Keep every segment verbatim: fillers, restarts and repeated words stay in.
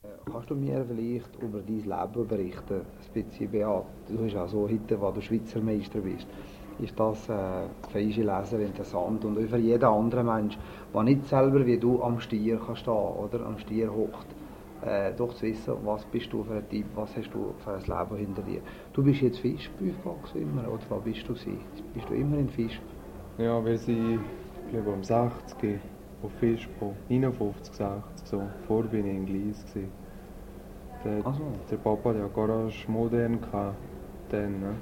Kannst du mir vielleicht über dein Leben berichten? Ein bisschen, Beat. Du hast ja so heute, wo du Schweizer Meister bist. Ist das äh, für unsere Leser interessant und auch für jeden anderen Mensch, der nicht selber wie du am Stier kann stehen oder am Stier hockt, äh, doch zu wissen, was bist du für ein Typ, was hast du für ein Leben hinter dir. Du bist jetzt Fischbüff immer, oder wo bist du gewesen? Bist du immer in Fisch? Ja, wir sind, ich glaube, um sechzig auf Fischbo, neunundfünfzig, sechzig, so. Vorher bin ich in Gleis gewesen. Der, Ach so. der Papa hatte ja Garage modern gehabt, dann, ne?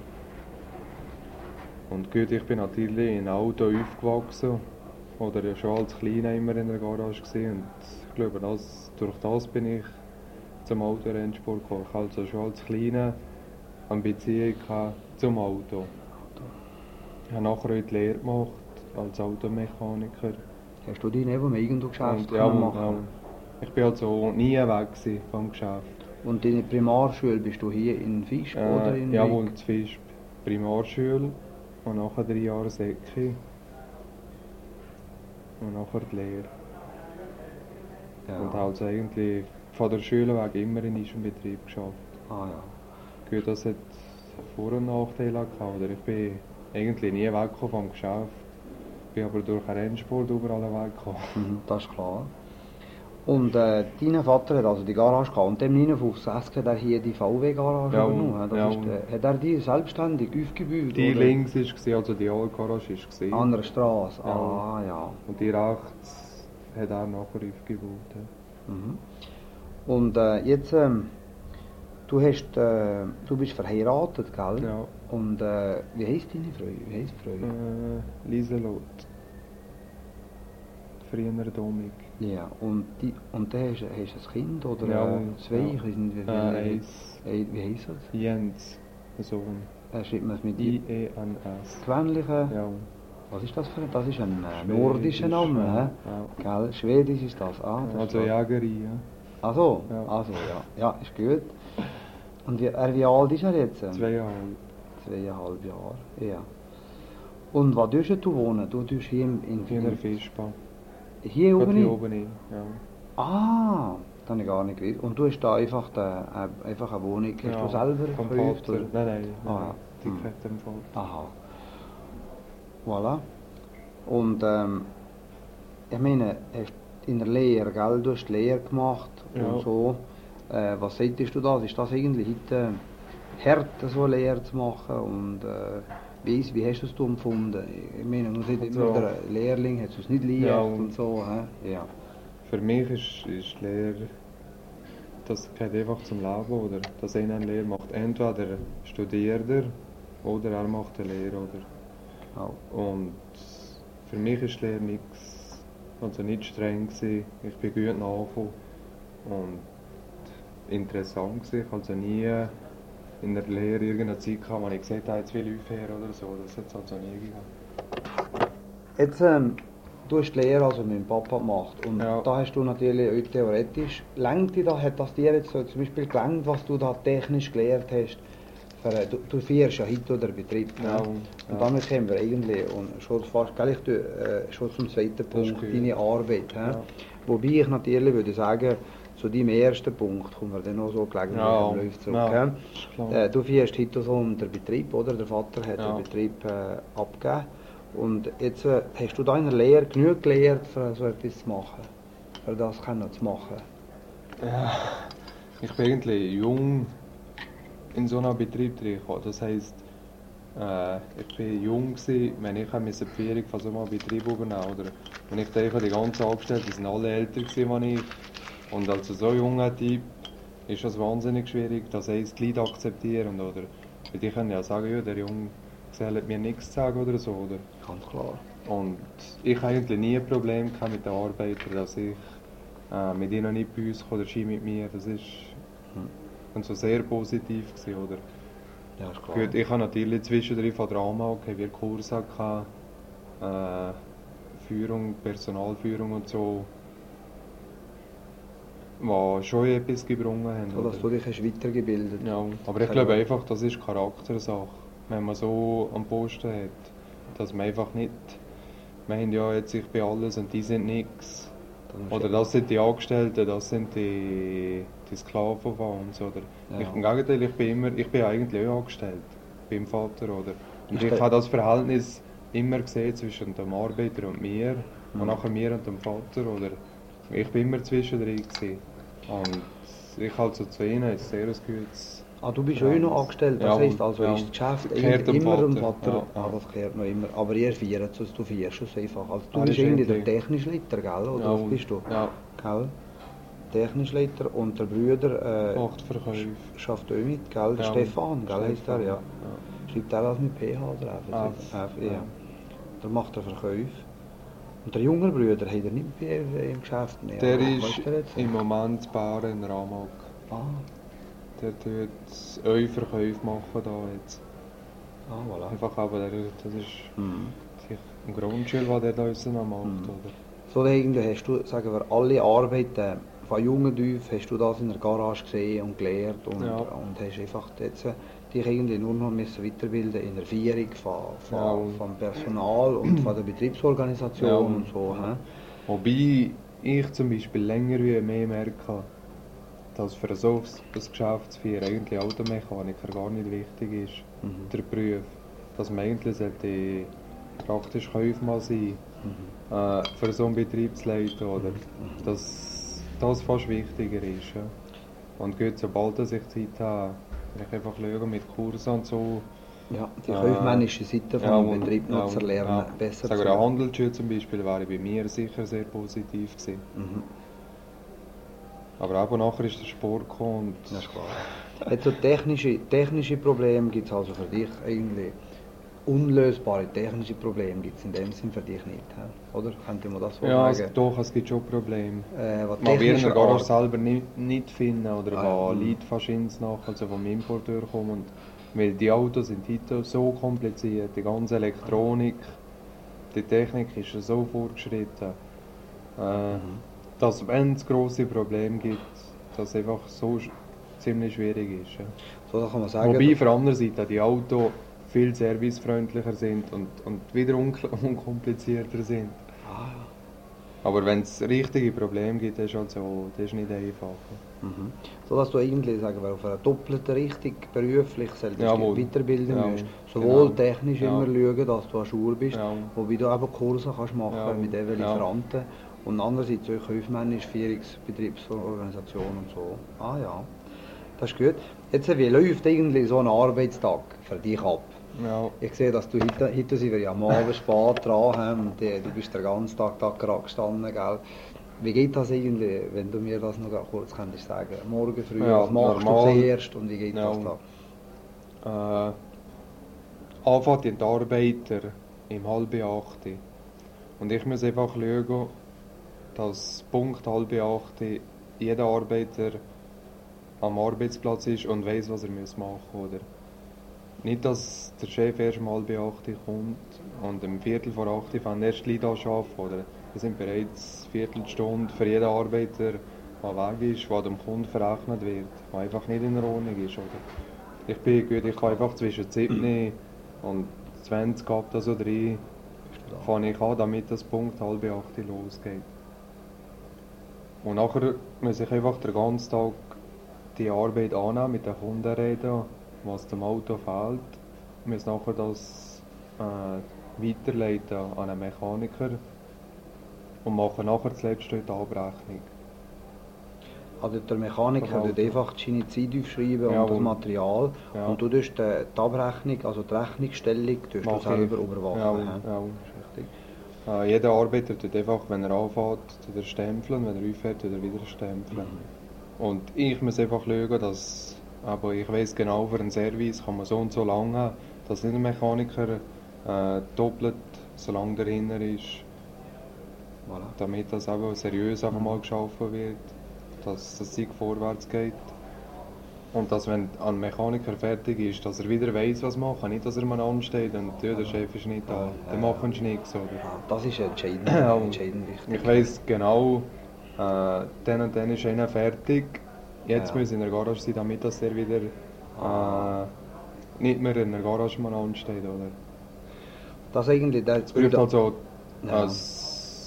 Und gut, ich bin natürlich in Auto aufgewachsen, oder ja schon als Kleiner immer in der Garage gewesen. Und ich glaube, das, durch das bin ich zum Autorennsport gekommen. Ich hatte also schon als Kleiner eine Beziehung gehabt zum Auto. Ich habe nachher auch die Lehre gemacht als Automechaniker. Hast du die nicht, wo man irgendwo Geschäft Und, ja, können und, machen? ja, ich bin also nie weg vom Geschäft. Und in der Primarschule bist du hier in Fisch Äh, oder in ja, Wick? wohl zu Fisch. Primarschule und nachher drei Jahre Säcki. Und nachher die Lehre. Ja. Und also eigentlich von der Schule weg immer in diesem Betrieb geschafft. Ah ja. Gut, das hat Vor- und Nachteile gehabt. Oder? Ich bin eigentlich nie weggekommen vom Geschäft. Bin aber durch den Rennsport überall weggekommen. Mhm, das ist klar. Und äh, dein Vater hat also die Garage gehabt und dem neunundfünfzig hat er hier die V W-Garage Ja, übernommen. Das ja. ist, äh, hat er die selbstständig aufgebaut? Die oder? links war, also die alte Garage war. An der Straße? Ja. Ah ja. Und die rechts hat er nachher aufgebaut. Ja. Mhm. Und äh, jetzt, ähm, du, hast, äh, du bist verheiratet, gell? Ja. Und äh, wie heisst deine Frau? Wie heisst die Frau? Äh, Lieselot. Früher Domik. Ja, und, die, und dann hast, hast du ein Kind oder Ja, äh, zwei? ja. Ich weiß nicht, wie Äh, viele. eins. Äh, wie heisst das? Jens, der Sohn. Äh, schreibt man es mit I I? E N S. Gewöhnliche? Ja. Was ist das für ein? Das ist ein äh, Schwedisch, nordischer Name, ja. hä? Gell? Schwedisch ist das. Ah, das Also ist Jägerin, ja. Ach so, Ja. also ja. Ja, ist gut. Und wie, er, wie alt ist er jetzt? Zweieinhalb. Zweieinhalb Jahre, ja. Und wo tust du wohnen? Du tust hier in, in, In der Fischbahn. Hier Gerade oben? hier in? oben hin, ja. Ah, das habe ich gar nicht gewusst. Und du hast da einfach, den, äh, einfach eine Wohnung, hast Ja, du selber vom gekauft? Vater. Oder? Nein, nein, nein. Ah, Die hm. gehört dem Vater. Aha. Voilà. Und ähm, ich meine, hast in der Lehre, gell? Du hast die Lehre gemacht Ja. und so. Äh, was sagtest du das? Ist das irgendwie heute hart, so eine Lehre zu machen? Und äh, wie, ist, wie hast du es da empfunden? Ich meine, man sagt immer, Also- der Lehrling hat es nicht leicht Ja, und, und- so. Hä? Ja. Für mich ist, ist die Lehre, das gehört einfach zum Leben, oder? Dass einer eine Lehre macht. Entweder studiert er oder er macht eine Lehre, oder? Ja. Und für mich ist die Lehre nichts, also nicht streng gewesen. Ich bin gut nachgekommen und interessant gewesen. Ich also nie in der Lehre irgendeine Zeit gehabt, wo ich gesagt habe, jetzt will ich aufhören oder so. Das hat es also nie gegeben. Jetzt, ähm, du hast die Lehre also mit dem Papa gemacht und Ja. da hast du natürlich auch theoretisch, lenkt dich da, hat das dir jetzt so zum Beispiel gelangt, was du da technisch gelernt hast? Für, äh, du, du fährst ja heute den Betrieb, ne? Ja, Und ja. damit kommen wir eigentlich und schon fast, gell, ich, tue, äh, schon zum zweiten Das ist Punkt, gut. deine Arbeit. hä? Ja. Wobei ich natürlich würde sagen, zu deinem ersten Punkt kommen wir dann noch so gelegentlich Ja, am Läuft zurück. ja, hä? ist klar. Äh, du fährst heute so den Betrieb, oder? Der Vater hat Ja. den Betrieb äh, abgegeben. Und jetzt äh, hast du da in der Lehre genug gelernt, für so etwas zu machen? Für das können zu machen? Ja, ich bin eigentlich jung in so einen Betrieb reingekommen. Das heisst, äh, ich bin jung gewesen, wenn ich die Führung von so einem Betrieb übernehmen oder wenn ich denke, die ganzen Angestellten sind alle älter gewesen als ich. Und als so junger Typ ist das wahnsinnig schwierig, das eins Glied akzeptieren, oder? Weil die können ja sagen, ja, der Junge hat mir nichts zu sagen oder so, oder? Ganz klar. Und ich hatte eigentlich nie ein Problem gehabt mit den Arbeitern, dass ich äh, mit ihnen nicht bei uns komme oder sie mit mir. Das ist und so sehr positiv gewesen, oder? Ja, ist klar. Gut, ich habe natürlich zwischendrin von Drama okay, wir Kurse gehabt, äh, Führung, Personalführung und so, die schon etwas gebrungen haben. So, dass oder? du dich hast weitergebildet hast. Ja, aber ich glaube einfach, das ist Charaktersache, wenn man so am Posten hat, dass man einfach nicht, wir haben ja jetzt ich bin alles und die sind nichts, Das Oder das sind die Angestellten, das sind die, die Sklaven von uns. Oder? Ja. Ich, Im Gegenteil, ich bin, immer, ich bin eigentlich auch angestellt beim Vater. Oder? Und Ist ich der- habe das Verhältnis immer gesehen zwischen dem Arbeiter und mir Mhm. und nachher mir und dem Vater. Oder? Ich bin immer zwischendrin gewesen. Und ich halt so zu ihnen, ist sehr ein gutes. Ah, du bist schon noch angestellt, das Ja, heisst also ja. ist das Geschäft Gehört dem immer dem Vater. Vater, Ja, ah, ja. das gehört noch immer, aber ihr viert es, du vierst es einfach. Also du Ah, bist das ist irgendwie der endlich. Technischleiter, gell, oder Ja, was bist du? Ja, Gell? Technischleiter und der Brüder äh, macht Verkäufe. schafft auch mit, gell? Der Ja, Stefan, gell, heisst er, ja. Ja. Schreibt er das mit P H oder F? F, F, ja. ja. Der macht er Verkäufe. Und der junge Brüder, hat er nicht mehr im Geschäft mehr? Der oder? ist Weißt du jetzt? im Moment Bauer in Ramag. Ah, Der tut eure Verkäufe machen da jetzt. ah, voilà. Einfach aber der, das ist Mhm. ein Grundschule, was der da uns noch macht. Mhm. Oder? So irgendwie hast du, sagen wir, alle Arbeiten von jungen auf, hast du das in der Garage gesehen und gelernt und, Ja. und hast einfach jetzt äh, dich irgendwie nur noch müssen weiterbilden in der Führung von, von, Ja, und- vom Personal und von der Betriebsorganisation Ja, und und- so. Hä? Wobei ich zum Beispiel länger wie mehr merke, dass für so ein Geschäft zu führen eigentlich Automechaniker gar nicht wichtig ist, Mhm. der Beruf. Dass man eigentlich sollte praktisch Kaufmann sein, Mhm. äh, für so einen Betrieb zu leiten, oder? Dass das fast wichtiger ist. Ja. Und gut, sobald dass ich Zeit habe, kann ich einfach schauen mit Kursen und so. Ja, die Äh, kaufmännische Seite vom und- Betrieb noch ja, zu und- lernen, ja. besser Sagen zu wir, eine lernen. Handelsschule zum Beispiel wäre bei mir sicher sehr positiv gewesen. Mhm. Aber auch nachher ist der Sport gekommen und Ja, ist klar. Jetzt so technische, technische Probleme gibt es also für dich eigentlich, unlösbare technische Probleme gibt es in dem Sinn für dich nicht, hä? Oder? Könnte man das so ja, es, sagen? doch, es gibt schon Probleme. Äh, was Man wird in technischer der Garage Art- selber nicht, nicht finden oder Ah, ja, wo mhm. Leadmaschinen nach, also vom Importeur kommen. Und weil die Autos sind heute so kompliziert, die ganze Elektronik, die Technik ist so fortgeschritten, äh, Mhm. dass wenn es grosse Probleme gibt, das einfach so sch ziemlich schwierig ist. Ja. So, da kann man sagen, Wobei auf der anderen Seite die Autos viel servicefreundlicher sind und, und wieder un unkomplizierter sind. ah, Aber wenn es richtige Probleme gibt, das ist halt so, das ist nicht einfach. mhm. So dass du eigentlich sagen wir, auf einer doppelten Richtung beruflich solltest du Jawohl. dich weiterbilden Ja, musst. Sowohl genau. technisch Ja. immer schauen, dass du an Schule bist, Ja. wobei du eben Kurse kannst machen Ja. mit eben Ja. Lieferanten. Und andererseits auch kaufmännisch, Führungs-, Betriebsorganisation und so. Ah ja, das ist gut. Jetzt, wie läuft eigentlich so ein Arbeitstag für dich ab? Ja, Ich sehe, dass du heute, heute sind wir ja am Abend spät dran haben und äh, du bist den ganzen Tag da gerade gestanden, gell? Wie geht das irgendwie, wenn du mir das noch kurz könntest sagen? Morgen früh, Ja, was machst normal. du zuerst und wie geht Ja. das da? äh, anfängt die Arbeiter im halb acht. Und ich muss einfach schauen, dass Punkt halb acht jeder Arbeiter am Arbeitsplatz ist und weiß, was er muss machen muss. Oder? Nicht, dass der Chef erst um halb acht kommt und um Viertel vor acht fängt erst die Leute an zu arbeiten. Oder? Wir sind bereits eine Viertelstunde für jeden Arbeiter, der weg ist, der dem Kunden verrechnet wird, der einfach nicht in Ordnung ist. Oder? Ich bin gut, ich kann einfach zwischen sieben und zwanzig ab, also drei, fange ich an, damit das Punkt halb acht losgeht. Und nachher muss ich einfach den ganzen Tag die Arbeit annehmen, mit den Kunden reden, was dem Auto fehlt. Ich muss nachher das äh, weiterleiten an einen Mechaniker und mache nachher zuletzt die Abrechnung. Also der Mechaniker Verwaltung. tut einfach seine Zeit aufschreiben Ja, und das und- Material ja. und du tust die, die Abrechnung, also die Rechnungsstellung, tust du Mache selber ich. überwachen. Ja, hä? ja. Ist richtig. Äh, jeder Arbeiter tut einfach, wenn er anfährt, tut er stempeln, wenn er aufhört, tut er wieder stempeln. Und ich muss einfach schauen, dass, aber ich weiss genau, für einen Service kann man so und so lange haben, dass nicht ein Mechaniker äh, doppelt so lange dahinter ist, Voilà. damit das auch seriös einfach mal geschaffen wird, dass das Zeug vorwärts geht. Und dass, wenn ein Mechaniker fertig ist, dass er wieder weiss, was machen, nicht, dass er mal ansteht und ja, der Chef ist nicht da, dann machen sie nichts. Oder? Ja, das ist entscheidend, Ja, und entscheidend wichtig. Ich weiss genau, äh, dann und dann ist einer fertig. Jetzt Ja. muss ich in der Garage sein, damit dass er wieder äh, nicht mehr in der Garage mal ansteht. Oder? Das eigentlich, das Es braucht also Ja. ein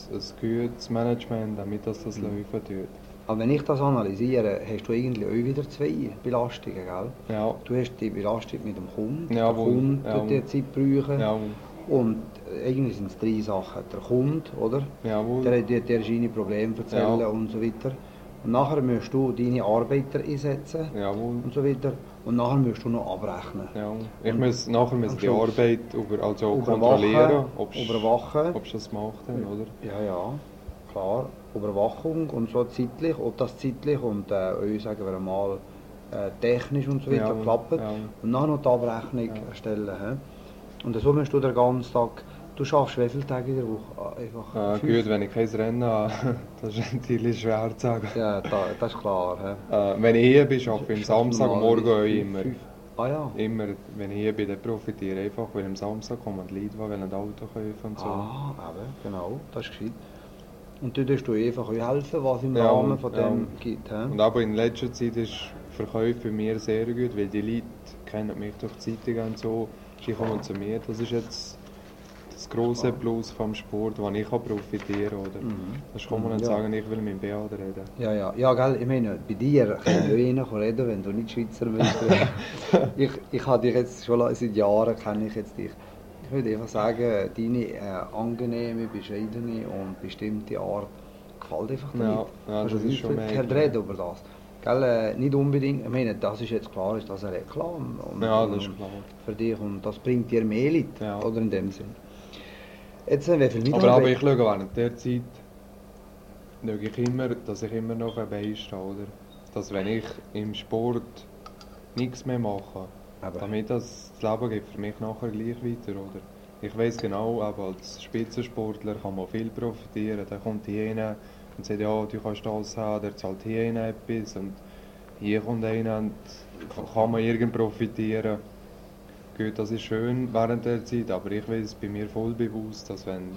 ein gutes Management, damit das, das Mhm. laufen tut. Aber wenn ich das analysiere, hast du eigentlich auch wieder zwei Belastungen, gell? Ja, Du hast die Belastung mit dem Kunden, Ja, der wohl. Kunde Ja, tut dir Zeit brauchen. ja, Und eigentlich sind es drei Sachen. Der Kunde, oder? jawohl. Der hat dir dir seine Probleme erzählen Ja. und so weiter. Und nachher musst du deine Arbeiter einsetzen Jawohl. und so weiter. Und nachher musst du noch abrechnen. Ja. Ich Und muss nachher muss am die Schluss Arbeit über, also überwachen, kontrollieren, ob überwachen. du das gemacht hast, oder? Ja, ja, klar. Überwachung und so zeitlich, ob das zeitlich und äh, auch, sagen wir mal, äh, technisch und so weiter Ja, klappt. ja. Und nachher noch die Abrechnung Ja. erstellen. He? Und so musst du den ganzen Tag, du schaffst wie viele Tage in der Woche? Einfach Ja, fünf? gut, wenn ich kein Rennen habe, das ist natürlich schwer zu sagen. Ja, da, das ist klar. He? Äh, wenn ich hier bin, arbeite ich am Schaffst Samstag und morgen auch normalerweise fünf- immer. fünf- Ah ja. Immer, wenn ich hier bin, dann profitiere ich einfach, weil am Samstag kommen die Leute, die wollen ein Auto kaufen und so. Ah, eben, genau, das ist gescheit. Und du tust du einfach auch helfen, was im Ja, Rahmen von ja. dem gibt. He? Und aber in letzter Zeit ist Verkauf für mich sehr gut, weil die Leute kennen mich durch die Zeitung und so. Sie kommen zu mir. Das ist jetzt das grosse Plus vom Sport, wo ich kann profitieren kann. Oder? Mhm. Da kann man Mhm, nicht ja. sagen, ich will mit dem Beat reden. Ja, ja, ja, gell, ich meine, bei dir kann ich nicht reden, wenn du nicht Schweizer bist. ich, ich habe dich jetzt schon la- seit Jahren, kenne ich jetzt dich. Ich würde einfach sagen, deine äh, angenehme, bescheidene und bestimmte Art gefällt einfach dir Ja, nicht. ja, Kannst das du ist schon umgekehrt merklich. reden über das? Gell, äh, nicht unbedingt, ich meine, das ist jetzt klar, ist das eine Reklame. Und, Ja, das und, ist klar. Für dich und das bringt dir mehr Leute, Ja. oder in dem Sinn. Jetzt, äh, wie viel Aber, aber Mitarbeiter- ich schaue während der Zeit, schaue ich immer, dass ich immer noch dabei stehe. Oder? Dass wenn ich im Sport nichts mehr mache, Aber- damit das, das Leben geht für mich nachher gleich weiter. Oder? Ich weiss genau, aber als Spitzensportler kann man viel profitieren. Der kommt hier rein und sagt, ja, du kannst das haben, der zahlt hier rein etwas und hier kommt einer und kann man irgend profitieren. Gut, das ist schön während der Zeit, aber ich weiß bei mir voll bewusst, dass wenn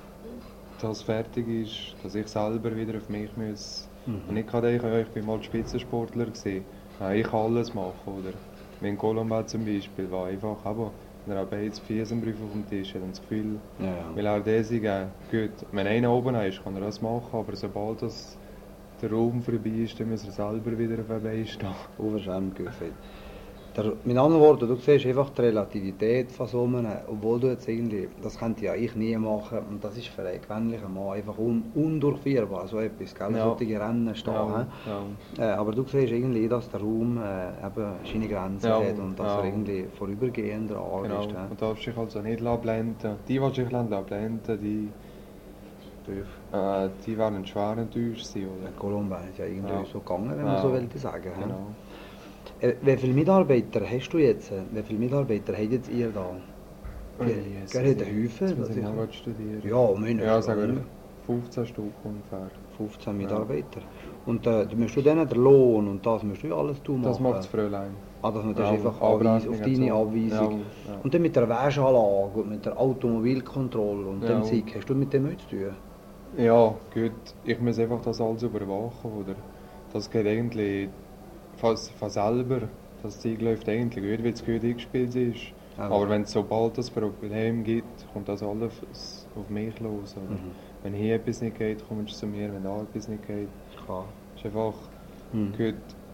das fertig ist, dass ich selber wieder auf mich muss. Mhm. Und ich kann denken, ja, ich bin mal Spitzensportler gewesen. Ja, ich kann alles machen, oder? Wie in Colombo zum Beispiel, war einfach, aber wenn er aber jetzt Fiesenbrief auf dem Tisch hat, und das Gefühl, Ja, ja. weil er das geben. Gut, wenn einer oben ist, kann er das machen, aber sobald das der Raum vorbei ist, dann muss er selber wieder auf den Beinen stehen. Unverschämt gefühlt. Der, mit anderen Worten, du siehst einfach die Relativität von so einem, obwohl du jetzt irgendwie, das könnte ja ich nie machen, und das ist für einen gewöhnlichen Mann einfach un, undurchführbar, so etwas, gell? Ja. Solche Rennen stehen. Ja, hä? Äh, aber du siehst irgendwie, dass der Raum äh, eben seine Grenzen Ja, hat und dass ja. er irgendwie vorübergehender Art Genau, ist. hä? und darfst dich also nicht blenden. Die, die sich blenden, die, äh, die werden schwer enttäuscht sein, Der oder? Colombo ist ja irgendwie Ja. so gegangen, wenn Ja. man so will sagen. hä? Genau. Äh, wie viele Mitarbeiter hast du jetzt? Wie viele Mitarbeiter habt jetzt ihr da? Gell, Jesus, gell, hat einen Haufen, jetzt muss das ich ist- mal studieren. Ja, meine Ja, schon. sagen wir fünfzehn Stück ungefähr. fünfzehn Mitarbeiter. Und äh, du musst du denen den Lohn und das musst du ja alles tun Das machen. macht das Fräulein. Ah, das ist Ja, einfach Anweis, auf Abrechnungen deine so. Abweisung. Ja, ja. Und dann mit der Wäscheanlage und mit der Automobilkontrolle und Ja. dem Zeug, hast du mit dem nichts zu tun? Ja, gut. Ich muss einfach das alles überwachen, oder? Das geht eigentlich fast von selber. Das Zeug läuft eigentlich gut, weil es gut eingespielt ist. Ja. Aber wenn es sobald es Problem gibt, kommt das alles auf mich los. Oder? Mhm. Wenn hier etwas nicht geht, kommst du zu mir. Wenn da etwas nicht geht, Klar. ist einfach Mhm. gut.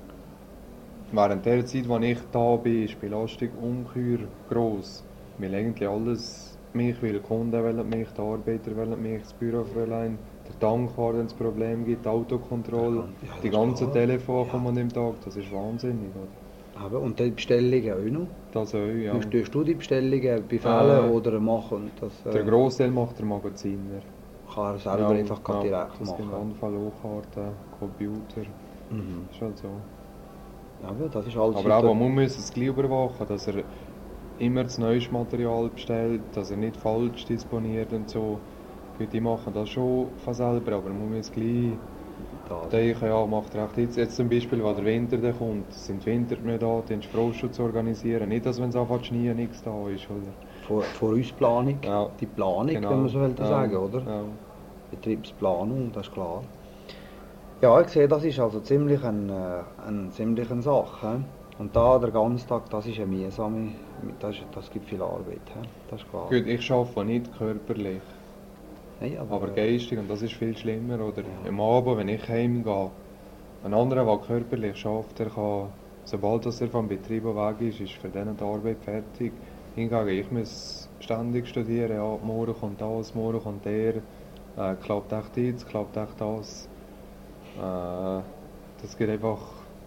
Während der Zeit, als ich da bin, ist die Belastung ungeheuer gross. Weil eigentlich alles mich will. Die Kunden wollen mich, die Arbeiter wollen mich, das Bürofräulein, der Tankwart, wenn es Probleme gibt, die Autokontrolle, Ja, das die ist ganzen klar. Telefone Ja. kommen an dem Tag. Das ist wahnsinnig. Oder? Aber, und die Bestellungen auch noch? Das auch, ja. Tust tust du die Bestellungen befehlen Äh, oder machen? Das, äh, Der Grossteil macht der Magaziner. kann er selber einfach ja, direkt das sind machen. Anfallhochkarten, Computer. Mhm. Das ist halt so. Aber das ist alles Aber auch, man muss es gleich überwachen, dass er immer das neueste Material bestellt, dass er nicht falsch disponiert und so. Gut, die machen das schon von selber, aber man muss gleich das. denken, ja, macht recht. Jetzt, jetzt zum Beispiel, wenn der Winter dann kommt, sind die Winter nicht da, dann ist Frostschutz organisieren. Nicht, dass wenn es anfängt zu schneien, nichts da ist, oder? Vor, Vorausplanung, Ja. die Planung, Genau. wenn man so will Ja, sagen, oder? Ja. Betriebsplanung, das ist klar. Ja, ich sehe, das ist also ziemlich eine, äh, eine ziemliche Sache. hä? Und da der ganze Tag, das ist eine mühsame, das, ist, das gibt viel Arbeit, hä? Das ist klar. Gut, ich arbeite nicht körperlich. Nein, aber, Aber äh, geistig, und das ist viel schlimmer. Oder am Abend, wenn ich heimgehe, ein anderer, der körperlich schafft, der kann, sobald dass er vom Betrieb weg ist, ist für den die Arbeit fertig. Hingegen, ich muss ständig studieren, ja, morgen kommt das, morgen kommt der, äh, klappt echt das, klappt echt das. Äh, das geht einfach,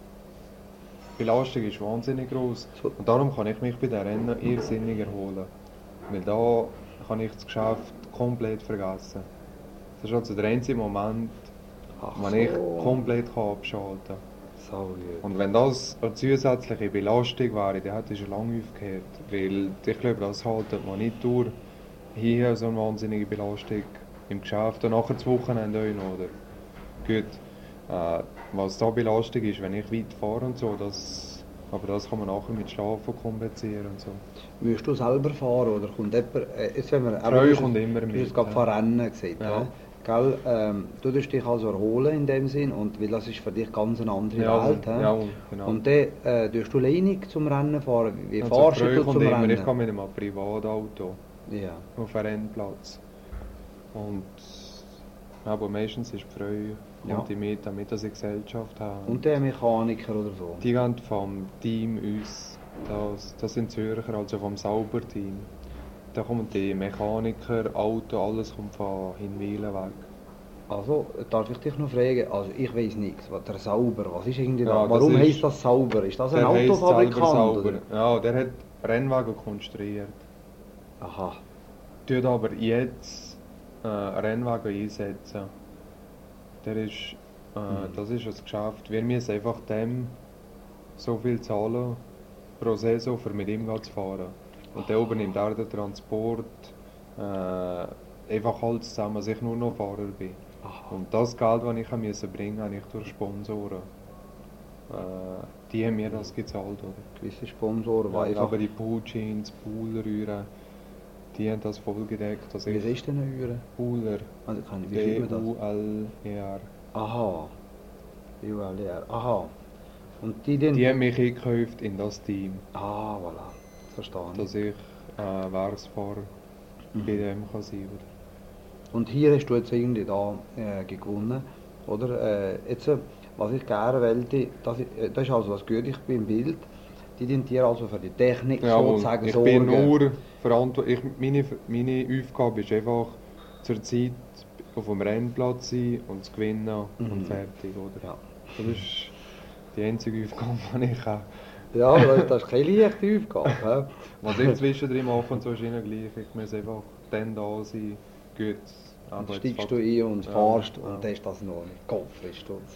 die Belastung ist wahnsinnig groß. so, Und darum kann ich mich bei den Rennen irrsinnig erholen. Weil da kann ich das Geschäft komplett vergessen. Das ist also der einzige Moment, ach wo ich so, komplett kann abschalten kann. so gut. Und wenn das eine zusätzliche Belastung wäre, dann hätte ich schon lange aufgehört. Weil ich glaube, das haltet man nicht durch. Hier so eine wahnsinnige Belastung im Geschäft und nachher das Wochenende auch noch, oder? Gut, äh, was da Belastung ist, wenn ich weit fahre und so, das, aber das kann man nachher mit Schlafen kompensieren und so. Würdest du selber fahren oder kommt jemand, äh, jetzt wenn wir, Frau du hast kommt es- immer du hast mit, es gerade ja. von Rennen gesagt, Ja. hä? Gell, ähm, du tust dich also erholen in dem Sinn, und, weil das ist für dich ganz eine andere Ja, Welt. Hä? ja, genau. Und dann äh, tust du alleinig zum Rennen fahren, wie Also fahrst Frau du kommt zum immer, Rennen? ich kann mit einem Privatauto Ja. auf einen Rennplatz. Und aber meistens ist die Frau Ja. kommt die mit, damit sie Gesellschaft haben. Und der Mechaniker oder so? Die gehen vom Team uns, das, das sind Zürcher, also vom Sauberteam. Da kommen die Mechaniker, Auto, alles kommt von Hinwilen weg. Also, darf ich dich noch fragen, also ich weiß nichts, was der Sauber, was ist irgendwie Ja, da? das Warum ist- heisst das Sauber? Ist das ein Der heisst Autofabrikant? selber Sauber. Oder? Ja, der hat Rennwagen konstruiert. Aha. Tut aber jetzt äh, Rennwagen einsetzen. Der ist, äh, Mhm. Das ist ein Geschäft. Wir müssen einfach dem so viel zahlen pro Saison, für mit ihm zu fahren. Und der übernimmt auch den Transport, äh, einfach alles zusammen, dass ich nur noch Fahrer bin. Aha. Und das Geld, das ich musste bringen, habe ich durch Sponsoren. Äh, die haben mir das gezahlt, oder? Gewisse Sponsoren, Ja, weil aber die Pooljeans, Poolrühren, die haben das voll gedeckt. Also Wie ich, ist denn eine Hüre? Pooler, Also kann ich, wie B schreibt man U das? L E R. Aha. U L R. Aha. Und die den... Die haben mich eingekauft in das Team, Ah, voilà. Verstehe ich. dass ich äh, Werksfahrer Mhm. bei dem kann sein kann. Und hier hast du jetzt irgendwie da äh, gewonnen, oder? Äh, jetzt, äh, was ich gerne wollte, das, ist- äh, das ist also das Gute, ich bin im Bild, die dienen dir also für die Technik Ja, und sozusagen ich sorgen. bin nur verantwortlich. Meine, meine Aufgabe ist einfach zur Zeit auf dem Rennplatz sein und zu gewinnen Mhm. und fertig, oder? Ja. Das ist die einzige Aufgabe, die ich habe. Ja, aber das, das ist keine leichte Aufgabe. hä? Was ich zwischendrin mache und so ist ihnen gleich. Ich muss einfach dann da sein. Gut. Dann aber jetzt steigst du fährt- ein und Ja, fahrst ja. und dann ist das noch nicht Kopfsturz.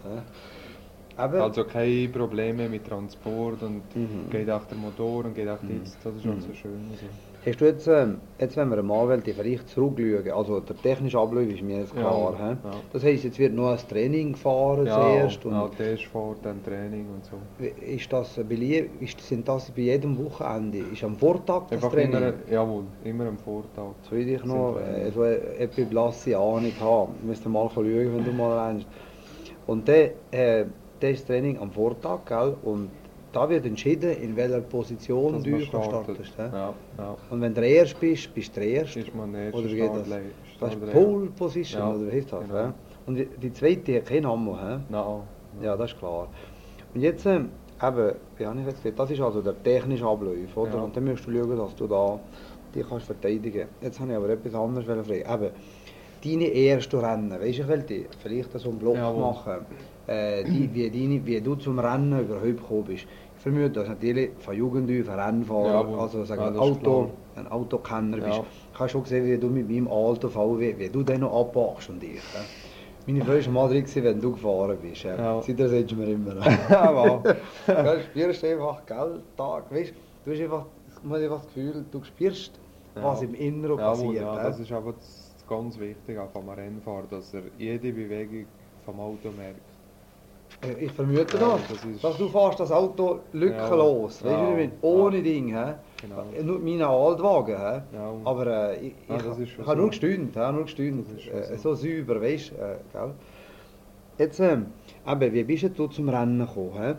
Aber Also keine Probleme mit Transport und Mhm. geht auch der Motor und geht auch Mhm. jetzt. Das ist Mhm. also schön. Also. hast du jetzt, ähm, jetzt wenn wir mal wollen, vielleicht zurückschauen, also der technische Ablauf ist mir jetzt Ja, klar. hä? ja. Das heisst, jetzt wird noch ein Training gefahren Ja, zuerst. Und ja, Testfahrt, dann Training und so. ist das beliebt, ist, sind das bei jedem Wochenende? Ist am Vortag das Einfach Training? immer, jawohl, immer am Vortag. So würde ich noch Sind Training. äh, so eine etwas blasse Ahnung haben. Müsst ihr mal schauen, wenn du mal rennst. Und dann, äh, das ist das Training am Vortag, gell? Und da wird entschieden, in welcher Position Dass du man startest. startet. hä? Ja, ja. Und wenn du der Erste bist, bist du der Erste. Ist man der erste Oder wie geht das? Startlei- Das ist Startreihe. Pole Position, Ja, oder wie heißt das? genau. hä? Und die- die zweite hat keinen Namen. hä? Nein. Ja, das ist klar. Und jetzt, ähm, eben, wie habe ich jetzt gesagt, das ist also der technische Ablauf, oder? Ja. Und dann musst du schauen, dass du da dich kannst verteidigen. Jetzt habe ich aber etwas anderes fragen. Eben, deine ersten Rennen, weißt du, ich wollte vielleicht so einen Block Jawohl. machen, äh, die, wie, deine, wie du zum Rennen überhaupt gekommen bist. Ich vermute, dass natürlich von Jugend auf ein Rennfahrer, Jawohl. also sagen Ja, wir, das ist Auto, klar. ein Autokenner bist. Ja. Ich habe schon gesehen, wie du mit meinem alten V W, wie du den noch abwachst und ich. hä? Meine Frau war mal drin, gewesen, wenn du gefahren bist. Ja. Ja. Seitdem sagst du mir immer. Ja, Du spürst einfach, gell, Tag, weißt, du hast einfach, man hat einfach das Gefühl, du spürst, was Ja. im Inneren Jawohl, passiert. ja, hä? das ist aber das ganz wichtig auch vom Rennfahrer, dass er jede Bewegung vom Auto merkt. Äh, Ich vermute Ja, das, das ist- dass du fährst das Auto lückenlos, Ja. weißt du, Ja. mit, ohne Ja. Ding. Hä? Genau. Nur meine Altwagen, hä? Ja. aber äh, ich, Ja, ich, das ist ich schon habe so. nur gestaunt, hä? nur gestaunt. Das ist schon Äh, so. so sauber, weißt du, äh, gell? Jetzt, ähm, eben, wie bist du zum Rennen gekommen? Hä?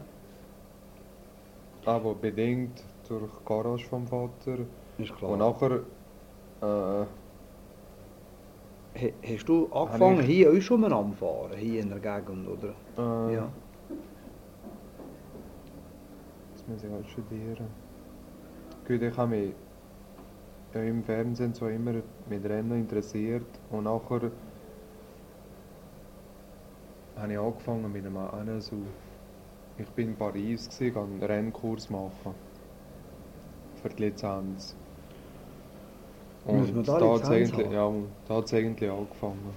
Aber bedingt durch die Garage vom Vater. Ist klar. Und nachher, äh, He, hast du angefangen, ich- hier auch schon mal am Fahren, hier in der Gegend, oder? Äh, Ja. Das muss ich halt studieren. Gut, ich habe mich ja, im Fernsehen zwar immer mit Rennen interessiert und nachher habe ich angefangen mit einem N S U. Ich war in Paris, gewesen, einen Rennkurs machen für die Lizenz. Muss man Und da da hat es Lizenz eigentlich, haben? ja, da hat's eigentlich angefangen.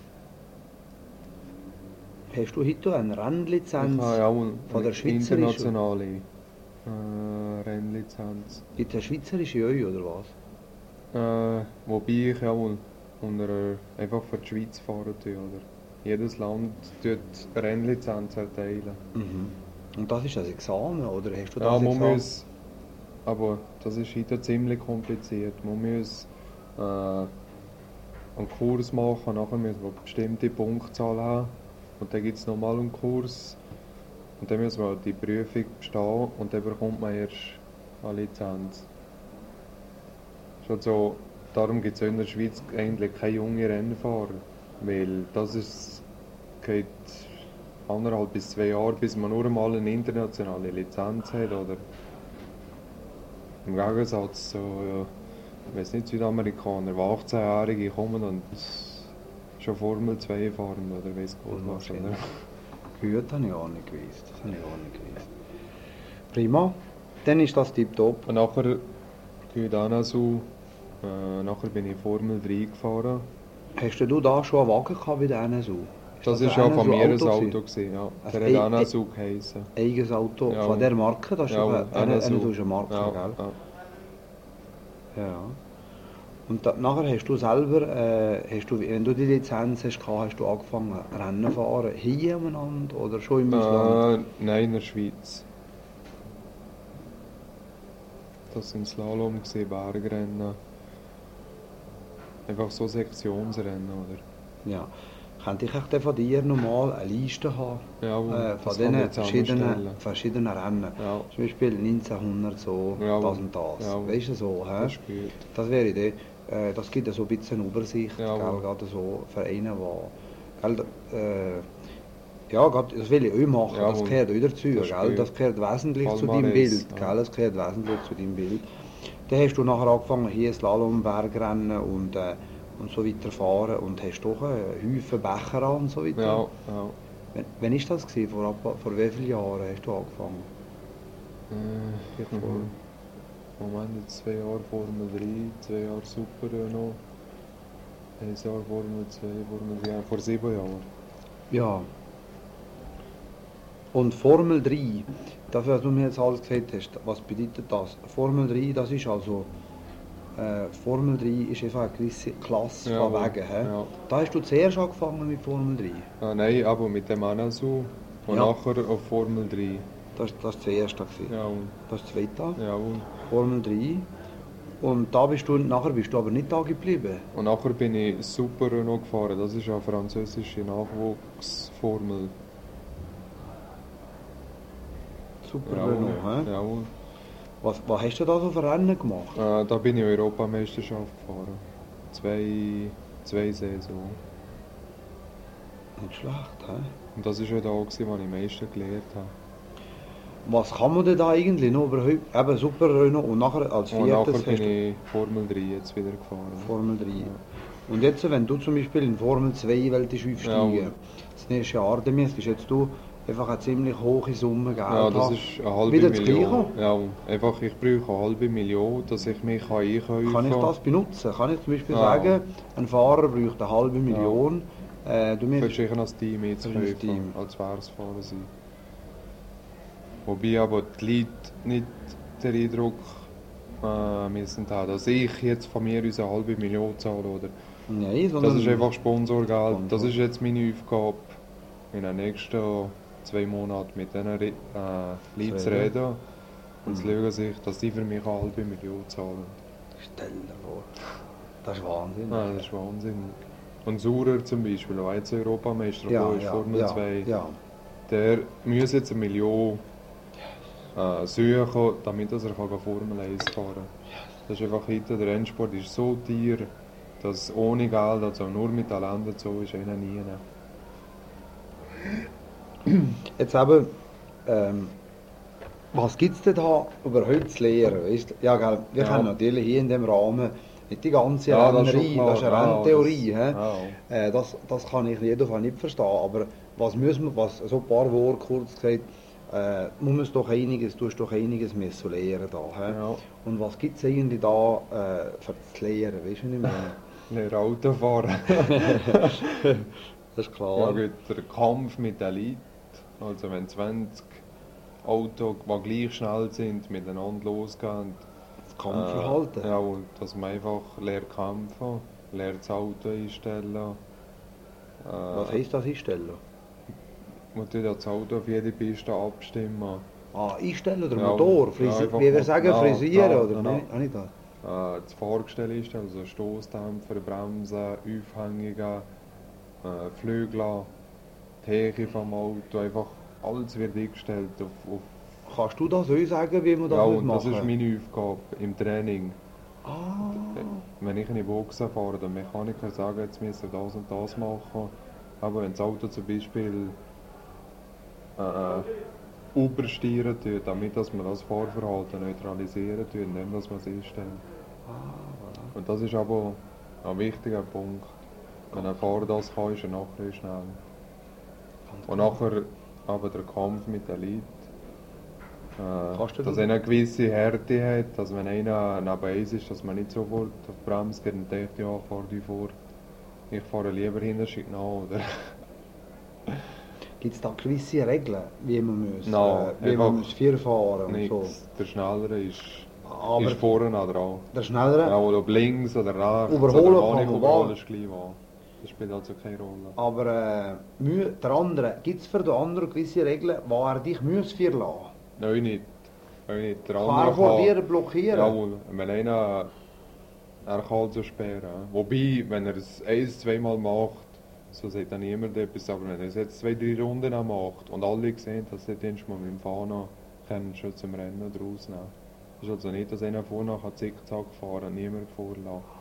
Hast du heute eine Rennlizenz? Ich habe ja auch von der eine schweizerischen? internationale äh, Rennlizenz. Gibt es eine schweizerische auch, oder was? Äh, wobei ich ja wohl unter, äh, einfach für die Schweiz fahren tue, oder? Jedes Land tut Rennlizenz erteilen. Mhm. Und das ist das Examen, oder hast du das Ja, man Examen? muss, aber das ist heute ziemlich kompliziert. Man muss äh, einen Kurs machen, nachher muss man eine bestimmte Punktzahl haben und dann gibt es nochmal einen Kurs und dann muss man die Prüfung bestehen und dann bekommt man erst eine Lizenz. Schon so, darum gibt es in der Schweiz eigentlich keine jungen Rennfahrer, weil das ist, geht anderthalb bis zwei Jahre, bis man nur einmal eine internationale Lizenz hat, oder? Im Gegensatz zu, ja, ich weiß nicht, Südamerikaner, die achtzehnjährige kommen und schon Formel zwei fahren, oder weiss Gott was, oder? Gut, habe ich auch nicht gewusst. Das habe ich auch nicht gewusst. Prima. Dann ist das tipptopp. Und nachher geht auch noch so, äh, nachher bin ich Formel drei gefahren. Hast du da schon einen Wagen gehabt bei der N S U? Das der war ja N S U von mir ein gewesen? Auto, gewesen, ja. Also Der hat ei- auch ei- noch so geheissen. Eigenes Auto Ja. von der Marke? Das ist Ja, doch eine, N S U. N S U ist eine Marke, Ja, gell? ja. Ja. Und da, nachher hast du selber, äh, hast du, wenn du die Lizenz hast, gehabt, hast du angefangen Rennen zu fahren, hier umeinander oder schon im Ausland? Äh, nein, in der Schweiz. Das sind Slalom, gewesen, Bergrennen. Einfach so Sektionsrennen, oder? Ja. Könnte ich echt von dir nochmal eine Liste haben? Ja, äh, von das kann diesen ich verschiedenen, zusammenstellen. verschiedenen Rennen? Ja. Zum Beispiel neunzehnhundert so, Ja, das und das. ja. Weißt du so? Hä? Das ist gut. Das wäre die, äh, das gibt ja so ein bisschen Übersicht, Ja, gell, wohl. gerade so Vereine, die, gell, äh, ja, grad, das will ich auch machen, Ja, das wohl. gehört auch dazu, Das ist gell, gut. das gehört wesentlich zu Palmares, deinem Bild, ja. gell, das gehört wesentlich zu deinem Bild. Dann hast du nachher angefangen, hier Slalom, Bergrennen und, äh, und so weiter fahren und hast doch einen Haufen Becher an und so weiter. Ja, ja. Wann, wann war das gewesen? Vor, ab- vor wie vielen Jahren hast du angefangen? Äh, Ich vor- mhm. Moment, jetzt zwei Jahre Formel drei, zwei Jahre Super Renault, ein Jahr Formel zwei, Formel drei, vor sieben Jahren. Ja. Und Formel drei, das, was du mir jetzt alles gesagt hast, was bedeutet das? Formel drei, das ist also, äh, Formel drei ist einfach eine gewisse Klasse Ja, von wohl. Wegen. He? Ja. Da hast du zuerst angefangen mit Formel drei. Ah, nein, aber mit dem N S U und Ja. nachher auf Formel drei. Das, das ist das erste. gewesen. Ja, und, Das ist das zweite. ja, und, Formel drei. Und da bist du, nachher bist du aber nicht da geblieben. und nachher bin ich Super Renault gefahren, das ist eine französische Nachwuchsformel. Super Ja, Renault, he? ja, und, Was, was hast du da so für Rennen gemacht? äh, da bin ich Europameisterschaft gefahren. Zwei, zwei Saison. Nicht schlecht, he? Und das war ja da, gewesen, wo ich am meisten gelernt habe. Was kann man denn da eigentlich noch überhaupt? Eben Super Renault und nachher als Und nachher viertes bin hast du ich Formel drei jetzt wieder gefahren. Formel drei. Und jetzt, wenn du zum Beispiel in Formel zwei willst aufsteigen, Ja. das nächste Jahr, dann müsstest jetzt du einfach eine ziemlich hohe Summe Geld Ja, das haben. ist eine halbe Wieder das Million. Gleiche? Ja, einfach, ich brauche eine halbe Million, dass ich mich einkaufen kann. Kann ich das benutzen? Kann ich zum Beispiel Ja. sagen, ein Fahrer braucht eine halbe Million. Äh, du Du musst, könntest sicher als Team Als einzukaufen, Team. als Währungsfahrer sein. Wobei aber die Leute nicht den Eindruck äh, müssen haben, dass ich jetzt von mir uns eine halbe Million zahle. Oder? nein, sondern Das ist einfach Sponsorgeld. Sponsor. Das ist jetzt meine Aufgabe, in den nächsten zwei Monaten mit diesen Re- äh, Leuten zu reden. reden und zu Mhm. schauen, sich, dass die für mich eine halbe Million zahlen. Stell dir vor. Das ist Wahnsinn. Ah, das ist wahnsinnig. Und Saurer zum Beispiel, der jetzt Europameister ja, ist, ja, Formel ja, zwei, ja. der muss jetzt eine Million äh, suchen, damit er kann Formel eins fahren kann. Das ist einfach heute, der Rennsport ist so teuer, das ohne Geld, also nur mit Talent dazu, ist einer nie. Jetzt eben, ähm, was gibt es denn da überhaupt zu lernen? Weißt? Ja, gell, wir Ja. können natürlich hier in dem Rahmen nicht die ganze Ja, das ist schon Rennerei, klar. das ist eine Ja, Renntheorie. das- hä? ja. Äh, das, das kann ich jeden Fall nicht verstehen. Aber was müssen wir, was, so ein paar Worte kurz gesagt, äh, muss man doch einiges, du hast doch einiges müssen lernen da. hä? Ja. Und was gibt es eigentlich da äh, für zu lernen? Weißt du, was ich meine? Lernen Auto fahren. Das ist Ja, klar. gut, der Kampf mit der Elite, also wenn zwanzig Autos, die gleich schnell sind, miteinander losgehen. Das Kampfverhalten. Äh, ja, und dass man einfach lernt kämpfen, lernt das Auto einstellen. Äh, Was heisst das einstellen? Man tut ja das Auto auf jede Piste abstimmen. Ah, einstellen oder Ja, Motor? ja, Frisi einfach wie wir Mo- sagen, ja, frisieren ja, oder ja, nein? ja. Ah, nicht das. Äh, das Fahrgestell einstellen, also Stoßdämpfer, Bremsen, Aufhängungen, äh, Flügel, die Höhe vom Auto, einfach alles wird eingestellt auf, auf Kannst du das euch sagen, wie man das ja, muss und das machen ist meine Aufgabe im Training. Ah, Wenn ich in die Boxen fahre, der Mechaniker sagt, jetzt müssen wir das und das machen. Aber wenn das Auto zum Beispiel äh, übersteuern tut, damit dass man das Fahrverhalten neutralisieren tut, indem dass man es einstellt. Und das ist aber ein wichtiger Punkt. Wenn ein Fahrer das kann, ist er nachher schnell. Und nachher aber der Kampf mit der Elite. Kannst du Äh, dass das? einer eine gewisse Härte hat, dass wenn einer neben uns ist, dass man nicht sofort auf die Bremse geht und denkt, ja, fahr du vor. Ich fahre lieber hinten, schick nach, oder? Gibt es da gewisse Regeln, wie man muss, Nein, äh, wie einfach man muss vier fahren und so? Nichts. Der Schnellere ist, Aber ist vorne dran. der Schnellere, Ja, oder ob links oder rechts. Überholen oder kann wann ich man überhole, wahr. ist gleich wahr. Das spielt also keine Rolle. aber äh, mü- der andere, gibt es für den anderen gewisse Regeln, wo er dich muss vier lassen? Nein, nicht. Nein, nicht. Der Kann er andere vor dir kann... blockieren? Jawohl, wenn einer... Er kann so sperren. Wobei, wenn er es ein-, zweimal macht, so sagt dann niemand etwas, aber wenn er es jetzt zwei, drei Runden auch macht und alle sehen, dass er den mal mit dem Fahnen können schon zum Rennen draus nehmen. Es ist also nicht, dass einer vorne kann zickzack fahren und niemand vorlassen.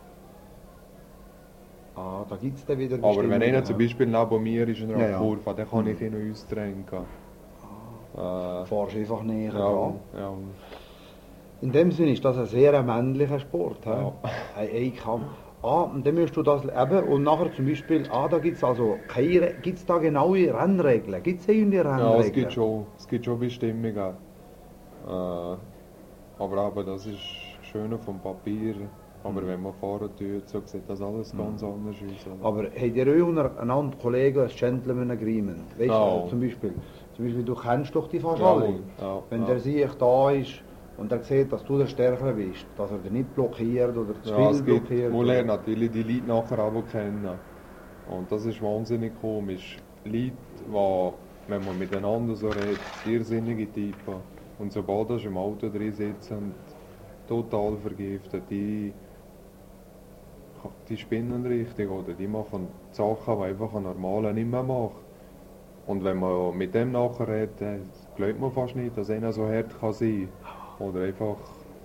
Ah, da gibt es dann wieder Aber wenn Bestimmungen, einer zum ja. Beispiel neben mir ist in einer Ja, ja. Kurve, dann kann ich ihn noch ausdrängen. Äh, Fahrst einfach näher ja, dran. ja. In dem Sinne ist das ein sehr männlicher Sport. hä? Ja. Ein Einkampf. Ah, und dann musst du das eben, und nachher zum Beispiel, ah, da gibt es also keine, gibt es da genaue Rennregeln? Gibt es irgendwie Rennregeln? Ja, es gibt schon, es gibt schon Bestimmungen. Äh, aber eben, das ist schöner vom Papier. Aber wenn man fahren tut, so sieht das alles ganz anders aus. oder? Aber habt ihr euch untereinander Kollegen ein Gentleman Agreement? Weißt Ja. du, zum Beispiel, zum Beispiel, du kennst doch die fast Ja, alle. ja, Wenn ja. der sich da ist und er sieht, dass du der Stärkere bist, dass er dich nicht blockiert oder zu Ja, viel es gibt, blockiert. man oder- lernt natürlich die Leute nachher auch kennen. Und das ist wahnsinnig komisch. Leute, die, wenn man miteinander so redet, irrsinnige Typen. Und sobald sie im Auto drin sitzen, total vergiftet, die, die spinnen richtig, oder die machen Sachen, die einfach ein Normaler nicht mehr macht. Und wenn man mit dem nachher redet, dann glaubt man fast nicht, dass einer so hart kann sein kann. Oder einfach...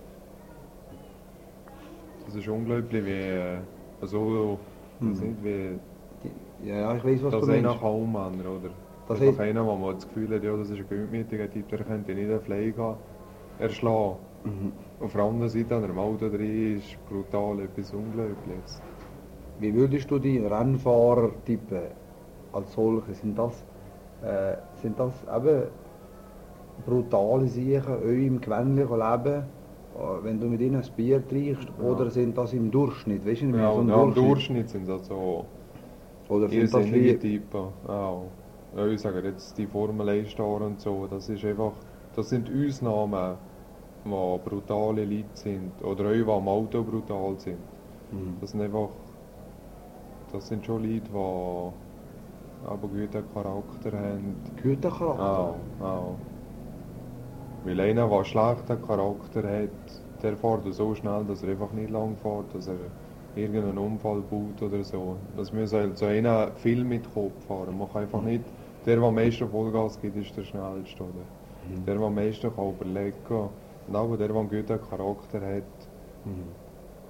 Das ist unglaublich, wie... äh, so... Mhm. Das nicht wie... Die- Ja, ja, ich weiß, was dass du einer meinst. kann umändern, oder? Das Das ist heißt- einer, wo man das Gefühl hat, ja, das ist ein gutmütiger Typ, der könnte nicht einen Pflege erschlagen. Mhm. Auf der anderen Seite, wenn er im Auto drin ist, brutal, etwas Unglaubliches. Wie würdest du die Rennfahrer tippen als solche? Sind das, äh, sind das eben brutale Sachen euch im gewöhnlichen Leben, äh, wenn du mit ihnen ein Bier trinkst, Ja. oder sind das im Durchschnitt? Weißt du, wie Ja, so ein ja, im Durchschnitt sind das so Oder sind das irrsinnige wie, Typen. Ja. Ja, ich sage jetzt die Formel eins Star und so, das ist einfach, das sind Ausnahmen, die brutale Leute sind. Oder auch, die am Auto brutal sind. Mhm. Das sind einfach, das sind schon Leute, die aber guten Charakter haben. guten Charakter? Ja, ja. Weil einer, der einen schlechten Charakter hat, der fährt so schnell, dass er einfach nicht lang fährt, dass er irgendeinen Unfall baut oder so. Das muss halt so einer viel mit Kopf fahren. Man kann einfach nicht, der, der am meisten Vollgas gibt, ist der schnellste. Oder? Mhm. Der, der am meisten kann überlegen kann. Und auch der, der einen guten Charakter hat, Mhm.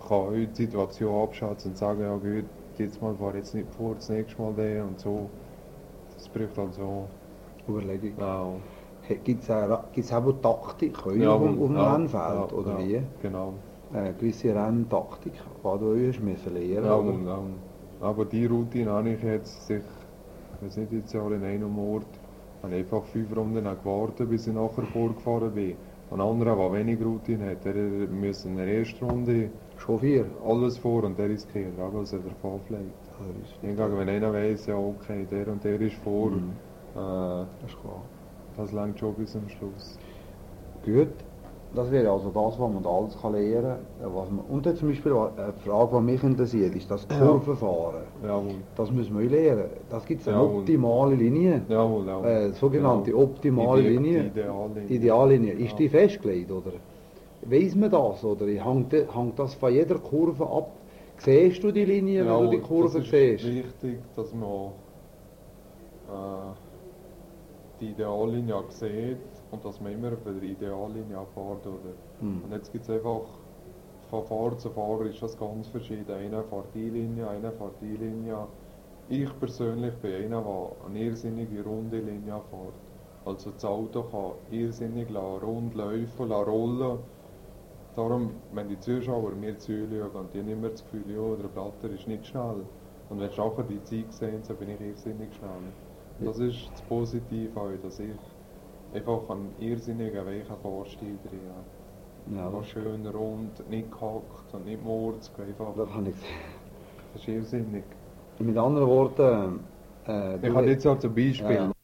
kann heute die Situation abschätzen und sagen, ja gut, jetzt mal fahr jetzt nicht vor, das nächste Mal den und so. Das braucht halt so. Überlegung. Ja, Gibt es auch Taktik oder, ja, auf, dem- auf dem ja, Rennfeld, ja, oder ja, wie? genau. Eine gewisse Renntaktik, die du hast müssen lernen Ja, oder? und, ja. Aber die Routine habe ich jetzt, sich, ich weiß nicht, jetzt alle in einem Ort, habe einfach fünf Runden gewartet, bis ich nachher vorgefahren bin. Ein anderer, der wenig Routine hat, der muss in der ersten Runde Schon vier? alles vor und der riskiert, dass er davon fliegt. Hingegen, wenn einer weiss, ja okay, der und der ist vor, Mhm. äh, Das ist klar. das langt schon bis zum Schluss. Gut, das wäre also das, was man da alles kann lernen kann. Was man, und dann zum Beispiel eine Frage, die mich interessiert, ist das Kurvenfahren. Jawohl. Das müssen wir lernen. Das gibt es eine Jawohl. optimale Linie. Jawohl, jawohl. Äh, sogenannte Genau. optimale Ide- Linie. die Ideallinie. Ideallinie. Ist Ja. die festgelegt, oder? Weiss man das, oder hängt, hängt das von jeder Kurve ab? Siehst du die Linie, wenn Ja, du die Kurve das ist siehst? wichtig, dass man äh, die Ideallinie auch sieht und dass man immer auf der Ideallinie auch fährt. Oder? Hm. Und jetzt gibt es einfach, von Fahrer zu Fahrer ist das ganz verschieden. Einer fährt die Linie, einer fährt die Linie. Ich persönlich bin einer, der eine irrsinnige runde Linie fährt. Also das Auto kann irrsinnig rund laufen, rollen. Darum, wenn die Zuschauer mir zuschauen, die haben immer das Gefühl, ja, der Blatter ist nicht schnell. Und wenn sie nachher die Zeit sehen, so bin ich irrsinnig schnell. Und das ist das Positive auch, dass ich einfach einen irrsinnigen weichen Fahrstil drin habe. Ja, Einfach schön rund, nicht gehackt und nicht murzig, einfach. das habe ich gesehen. Das ist irrsinnig. Mit anderen Worten, äh, Ich du- habe jetzt auch zum Beispiel, Ja.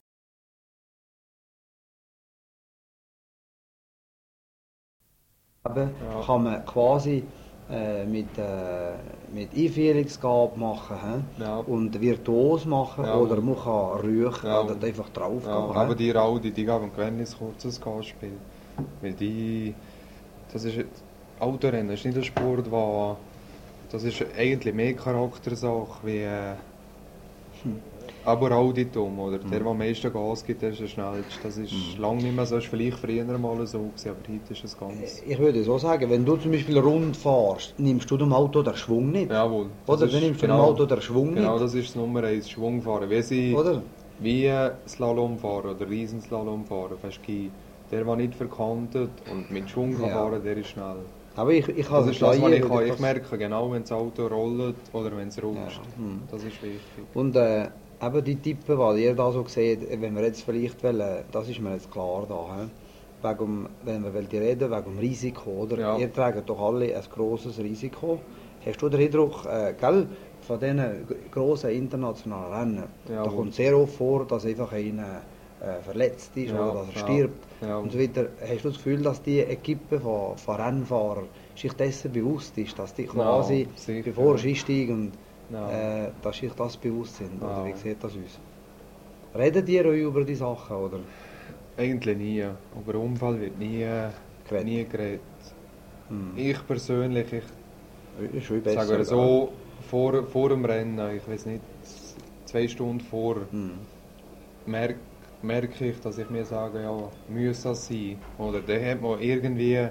Eben Ja. kann man quasi äh, mit, äh, mit Einführungsgabe machen he? Ja. und virtuos machen Ja. oder man kann ruhig Ja. oder einfach drauf ja, gehen. aber he? die Audi, die geben ein ganz kurzes Gasspiel. Weil die, das ist, Autorennen ist nicht ein Sport, wo, das ist eigentlich mehr Charaktersache wie äh, aber Auditum, oder? Der, der am meisten Gas gibt, der ist der schnellste. Das ist lange nicht mehr so, das war vielleicht früher mal so gewesen, aber heute ist es ganz... Ich würde so sagen, wenn du zum Beispiel rund fährst, nimmst du dem Auto den Schwung nicht. Jawohl. Oder Das dann ist- nimmst du dem genau, Auto den Schwung Genau, nicht. das ist das Nummer eins, Schwungfahren. Wie sie, Oder? wie Slalom fahren oder Riesenslalom fahren, weißt du, der, der nicht verkantet und mit Schwung kann Ja. fahren, der ist schnell. Aber ich, ich Das habe ist das, was ich Laie, kann. würde Ich das- merke genau, wenn das Auto rollt oder wenn es rutscht. Ja, hm. Das ist wichtig. Und äh, eben die Tippen, die ihr da so seht, wenn wir jetzt vielleicht wollen, das ist mir jetzt klar da, he? Wegen, wenn wir wollen reden, wegen dem Risiko, oder? Ja. Ihr tragt doch alle ein grosses Risiko. Hast du den Eindruck, äh, gell, von diesen g- grossen internationalen Rennen, Ja, da wo- kommt sehr oft vor, dass einfach einer äh, verletzt ist Ja, oder dass er ja, stirbt ja. und so weiter. Hast du das Gefühl, dass die Equipe von, von Rennfahrern sich dessen bewusst ist, dass die quasi, sicher, bevor ja. sie einsteigen, Ja. äh, dass sich das bewusst sind? Oder Ja. wie sieht das aus? Redet ihr euch über die Sachen, oder? Eigentlich nie. Über Unfall wird nie Geredet. nie geredet. Hm. Ich persönlich, ich Ist schon besser. sage so, vor, vor dem Rennen, ich weiß nicht, zwei Stunden vor, Hm. merke merke ich, dass ich mir sage, ja, muss das sein. Oder dann hat man irgendwie,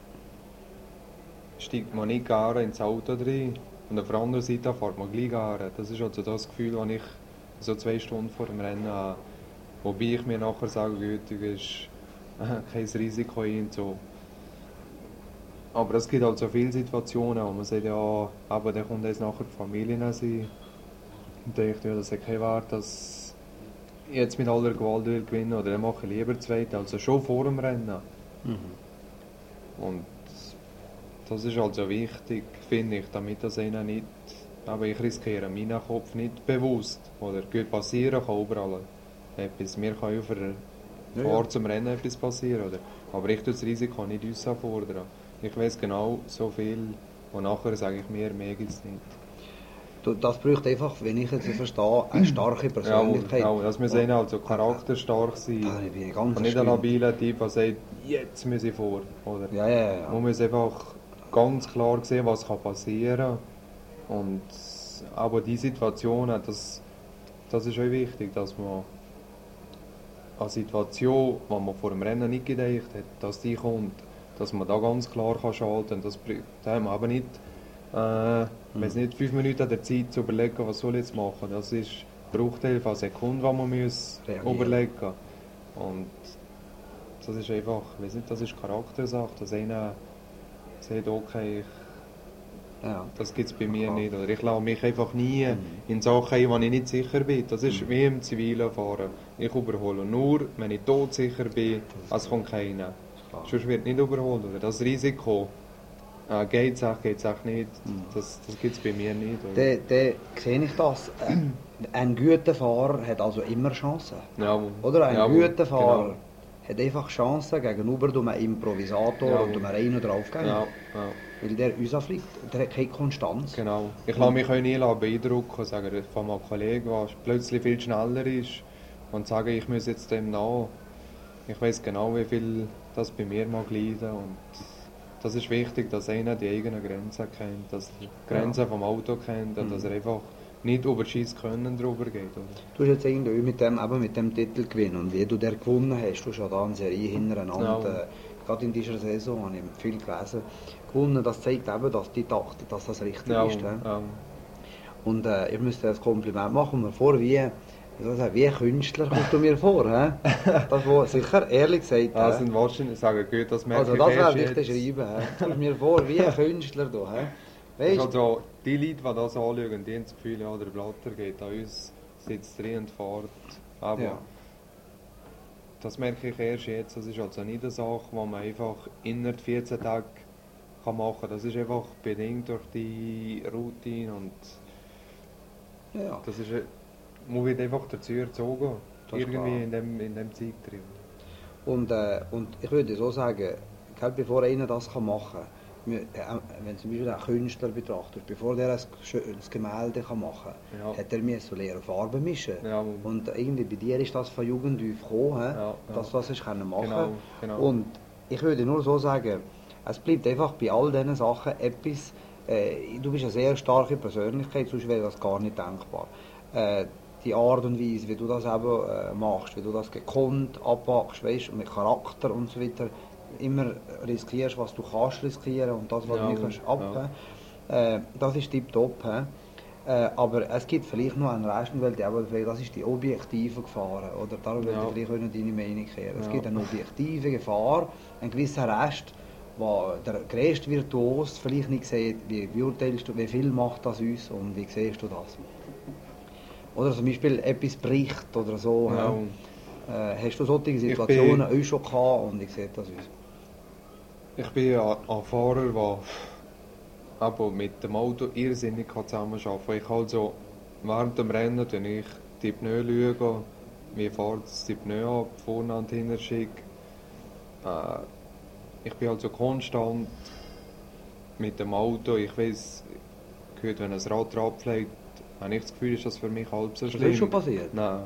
steigt man nicht gar ins Auto drin und auf der anderen Seite fährt man gleich gar. Das ist also das Gefühl, das ich so zwei Stunden vor dem Rennen habe. Wobei ich mir nachher sage, gut, es ist kein Risiko und so. Aber es gibt halt so viele Situationen, wo man sagt, ja, aber dann kommt jetzt nachher die Familie sein. Und denkt, ja, das hat keinen Wert, dass ich jetzt mit aller Gewalt will gewinnen oder dann mache ich lieber zweite, also schon vor dem Rennen. Mhm. Und das ist also wichtig, finde ich, damit das einer nicht, aber ich riskiere meinen Kopf nicht bewusst. Oder gut passieren kann überall etwas. Mir kann ja auf der Ja, Fahrt ja. zum Rennen etwas passieren. Oder? Aber ich tue das Risiko nicht uns anfordern. Ich weiß genau so viel und nachher sage ich mir, mehr gibt es nicht. Du, das braucht einfach, wenn ich jetzt verstehe, eine starke Persönlichkeit. Ja, das muss einer also charakterstark sein. Da bin ich ganz Und nicht ein erstaunt. labiler Typ, der sagt, jetzt muss ich vor. Oder? Ja, ja, ja. Man muss einfach ganz klar sehen, was kann passieren kann. Und aber die Situationen, das, das ist auch wichtig, dass man eine Situation, die man vor dem Rennen nicht gedacht hat, dass die kommt, dass man da ganz klar kann schalten kann. Das da haben wir aber nicht, äh, mhm. nicht fünf Minuten an der Zeit zu überlegen, was soll ich jetzt machen. Das ist ein Bruchteil von Sekunden, die man muss überlegen muss. Und das ist einfach, ich weiß nicht, das ist Charaktersache, dass einer sagt, okay, ich, ja. das gibt es bei mir nicht. Oder ich lasse mich einfach nie mhm. in Sachen ein, wo ich nicht sicher bin. Das ist mhm. wie im zivilen Fahren. Ich überhole nur, wenn ich todsicher bin, es kommt keiner. Sonst wird nicht überholt. Oder das Risiko, äh, geht es auch, geht es auch nicht, mhm. das, das gibt es bei mir nicht. Dann sehe ich das. Ein guter Fahrer hat also immer Chancen. Ja, oder ein ja, guter Fahrer genau. hat einfach Chancen gegenüber einem Improvisator ja, und einem reinen Draufgänger. Ja, ja. Weil der uns fliegt, der hat keine Konstanz. Genau. Ich lasse mich auch nie beeindrucken, sagen von meinem Kollegen, der plötzlich viel schneller ist und sagen, ich muss jetzt dem nach. Ich weiß genau, wie viel das bei mir mag leiden. Und das ist wichtig, dass einer die eigenen Grenzen kennt, dass er die Grenzen ja. vom Auto kennt und mhm. dass er einfach nicht über Scheiss können drüber geht. Oder? Du hast jetzt irgendwie mit dem, eben mit dem Titel gewinnen und wie du den gewonnen hast, du hast ja da eine Serie hintereinander, ja. äh, gerade in dieser Saison habe ich viel gelesen, gewonnen, das zeigt eben, dass die dachten, dass das richtig ja, ist. Ja. Und äh, ich müsste das Kompliment machen, mir vor, wie, also, wie ein Künstler kommst du mir vor, he? Das war sicher ehrlich gesagt. Ja, sind wahrscheinlich sagen, gut, das merke also, ich das werde ich dir schreiben. Du kommst mir vor wie ein Künstler da. He? Weißt, also, die Leute, die das anschauen, die haben das Gefühl, ja, der Blatter geht an uns, sitzt drin und fährt. Aber ja. das merke ich erst jetzt. Das ist also nicht eine Sache, die man einfach innerhalb vierzehn Tagen kann machen kann. Das ist einfach bedingt durch die Routine und ja. das ist, man wird einfach dazu erzogen, irgendwie in dem, in dem Zeit drin. Und, äh, und ich würde so sagen, bevor einer das machen kann, wenn zum Beispiel einen Künstler betrachtet, bevor der ein schönes Gemälde machen kann, ja. hat er müssen lernen Farben mischen. Ja. Und irgendwie bei dir ist das von Jugend auf gekommen, ja, ja. dass du das hast können machen. Genau, genau. Und ich würde nur so sagen, es bleibt einfach bei all diesen Sachen etwas, äh, du bist eine sehr starke Persönlichkeit, sonst wäre das gar nicht denkbar. Äh, die Art und Weise, wie du das eben äh, machst, wie du das gekonnt abwachst, weißt, mit Charakter und so weiter, immer riskierst, was du kannst riskieren und das, was ja, du nicht kannst, ab. Ja. Äh, das ist tipptopp. Äh, aber es gibt vielleicht noch einen Rest, weil die, aber das ist die objektive Gefahr. Oder darum ja. will ich vielleicht auch deine Meinung kehren. Ja. Es gibt eine objektive Gefahr, einen gewissen Rest, wo der grösste Virtuos vielleicht nicht sieht, wie beurteilst du, wie viel macht das uns und wie siehst du das? Oder zum Beispiel etwas bricht oder so. Ja. Äh, hast du solche Situationen auch schon gehabt und ich sehe das uns? Ich bin ein Fahrer, der aber mit dem Auto irrsinnig zusammenarbeiten kann. Ich kann also während dem Rennen, wenn ich die Pneu schaue, wie fährt es die Pneu ab, vorne und hinten schicke. Äh, ich bin also konstant mit dem Auto. Ich weiss, wenn ein Rad abfliegt, habe ich das Gefühl, ist das für mich halb so schlimm. Das ist schon passiert? Nein.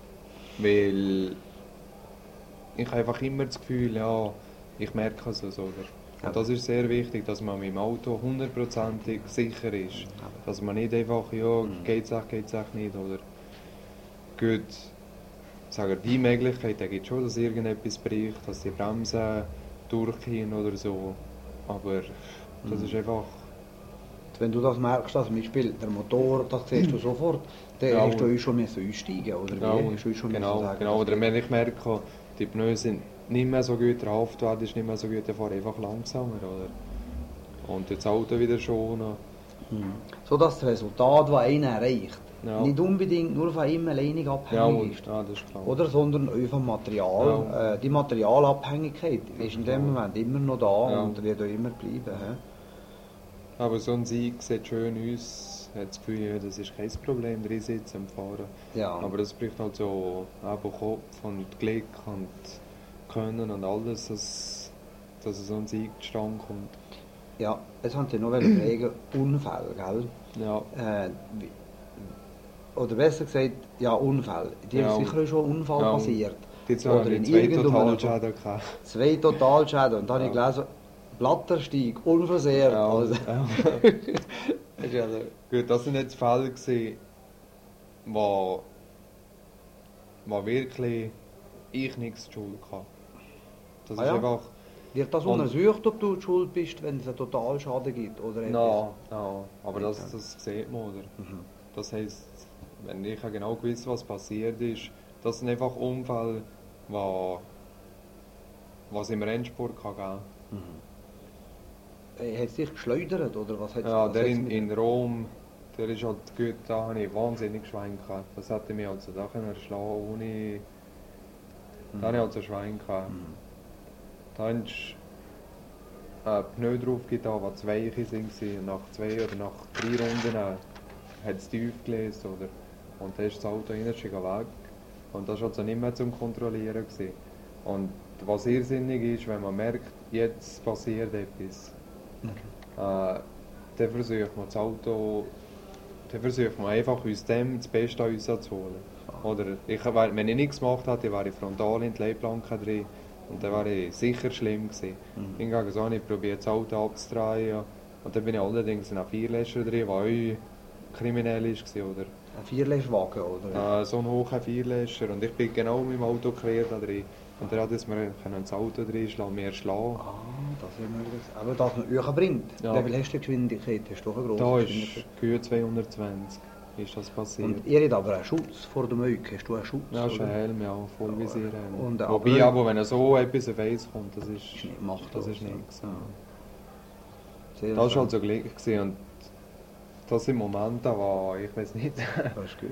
Weil ich habe einfach immer das Gefühl, ja, ich merke es also, oder? Und ja. das ist sehr wichtig, dass man mit dem Auto hundertprozentig sicher ist. Ja. Dass man nicht einfach, ja, mhm. geht's auch, geht's auch nicht, oder? Gut, sagen die Möglichkeit, da gibt schon, dass irgendetwas bricht, dass die Bremsen durchgehen oder so. Aber das mhm. ist einfach... Wenn du das merkst, dass zum Beispiel der Motor, das siehst du sofort, dann ja, hast du schon einsteigen oder ja, wie? Hast du schon genau, sagen, genau. Oder wenn ich merke, die Pneu sind nicht mehr so gut, der Haftwert ist nicht mehr so gut, dann fahre ich einfach langsamer, oder? Und das Auto wieder schonen. Mhm. So dass das Resultat, das einer erreicht, ja. nicht unbedingt nur von ihm alleinig abhängig ja, ist. Ja, das ist klar. Oder, sondern auch vom Material. Ja. Äh, die Materialabhängigkeit ist in dem Moment immer noch da ja. und wird auch immer bleiben. He? Aber so ein Sieg sieht schön aus, hat das Gefühl, ja, das ist kein Problem, drin sitzen und fahren. Ja. Aber das braucht halt so eben Kopf und Glück und Können und alles, dass, dass so ein Sieg zustande kommt. Ja, jetzt haben Sie noch fragen, Unfälle, gell? Ja. Äh, oder besser gesagt, ja, Unfälle. Die ja. haben sicher schon Unfall ja. passiert. Die oder in zwei Totalschäden gehabt. Zwei Totalschäden. Und dann ja. habe ich gelesen, Blattersteig, unversehrt. Ja, also. ja. Gut, das waren jetzt Fälle gewesen, wo, wo wirklich ich nichts zu Schuld hatte. Das ah, ist ja? einfach, Wird das Und- untersucht, ob du schuld bist, wenn es einen Totalschaden gibt? Oder Nein, etwas? nein, aber Ja. das, das sieht man, oder? Mhm. Das heisst, wenn ich habe genau gewusst, was passiert ist, das sind einfach Unfälle, die was im Rennsport kann geben. Äh, hat es dich geschleudert, oder was hat Ja, was der hat's in, mit- in Rom, der ist halt gut, da habe ich wahnsinnig Schwein gehabt. Das hätte mich also da können erschlagen ohne... Da habe ich also Schwein gehabt. Mhm. Da hast du ein Pneu drauf getan, die zu weich waren. Und nach zwei oder nach drei Runden hat es tief gelesen. Oder? Und dann ist das Auto innerst weg. Und das war also nicht mehr zum Kontrollieren. Gewesen. Und was irrsinnig ist, wenn man merkt, jetzt passiert etwas, äh, dann versucht man das Auto, dann versucht man einfach aus dem das Beste an uns zu holen. Oder ich, wär- wenn ich nichts gemacht hätte, wäre ich frontal in die Leitplanke drin und dann wäre ich sicher schlimm gewesen. Mhm. Hingegen so habe ich probiert, das Auto abzudrehen und dann bin ich allerdings in einem Vierläscher drin, der auch kriminell war. Oder? Ein Vierläschwagen, oder? Äh, so ein hoher Vierläscher und ich bin genau mit dem Auto quer da drin. Und dann hat es mir können ins Auto reinschlagen, mehr schlagen. Ah, das ist möglich. Aber dass man Öchen bringt. Ja. Wie viel hast du Geschwindigkeit? Hast du eine grosse Da ist Geschwindigkeit? gut zweihundertzwanzig ist das passiert. Und ihr habt aber einen Schutz vor dem Möck. Hast du einen Schutz? Ja, ist ein oder? Helm, ja, Vollvisierhelm. Und, äh, Wobei, aber- aber wenn so etwas auf Face kommt, das ist, Ist nicht machtlos, das ist ja. nichts. Ja. Sehr Das war schön. halt so gleich gewesen. Und das sind Momente, wo ich weiß nicht, Das ist gut.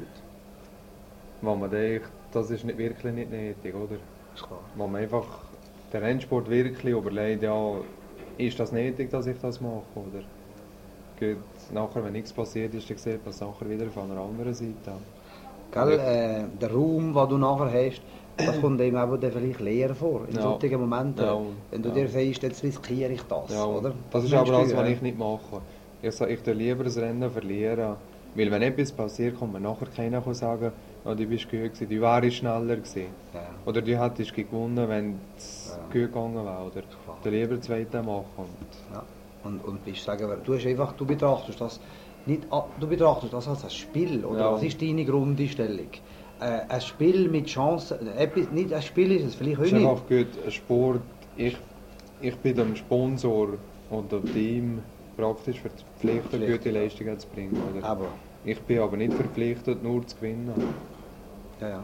wo man denkt, das ist nicht, wirklich nicht nötig, oder? Das ist klar. Wo man einfach den Rennsport wirklich überlegt, ja, ist das nötig, dass ich das mache, oder? Gut, nachher, wenn nichts passiert ist, dann sieht man es nachher wieder von einer anderen Seite an. Gell, äh, der Raum, den du nachher hast, das kommt eben auch dann vielleicht leer vor. In Ja. solchen Momenten. Ja. Wenn du Ja. dir sagst, jetzt riskiere ich das. Ja, oder? das ist meinst aber das, du, was ja? ich nicht mache. Ich sage, ich tue lieber das Rennen verlieren, weil wenn etwas passiert, kommt mir nachher keiner sagen, oh, du bist gut gewesen, du wärst schneller gewesen. Ja. Oder du hättest gewonnen, wenn es Ja. gut gegangen wäre. Oder Klar. du lieber zweite machen. Und Ja. Und, und bist sagen wir, du hast einfach, du betrachtest das nicht, a- du betrachtest das als ein Spiel, oder Ja. was ist deine Grundeinstellung? Äh, ein Spiel mit Chancen, etwas, nicht ein Spiel ist es vielleicht es ist heute einfach nicht. gut, ein Sport. Ich, ich bin dem Sponsor und dem Team praktisch verpflichtet, Verpflichtet, gute ja. Leistungen zu bringen. Oder? Aber, Ich bin aber nicht verpflichtet, nur zu gewinnen. ja, ja,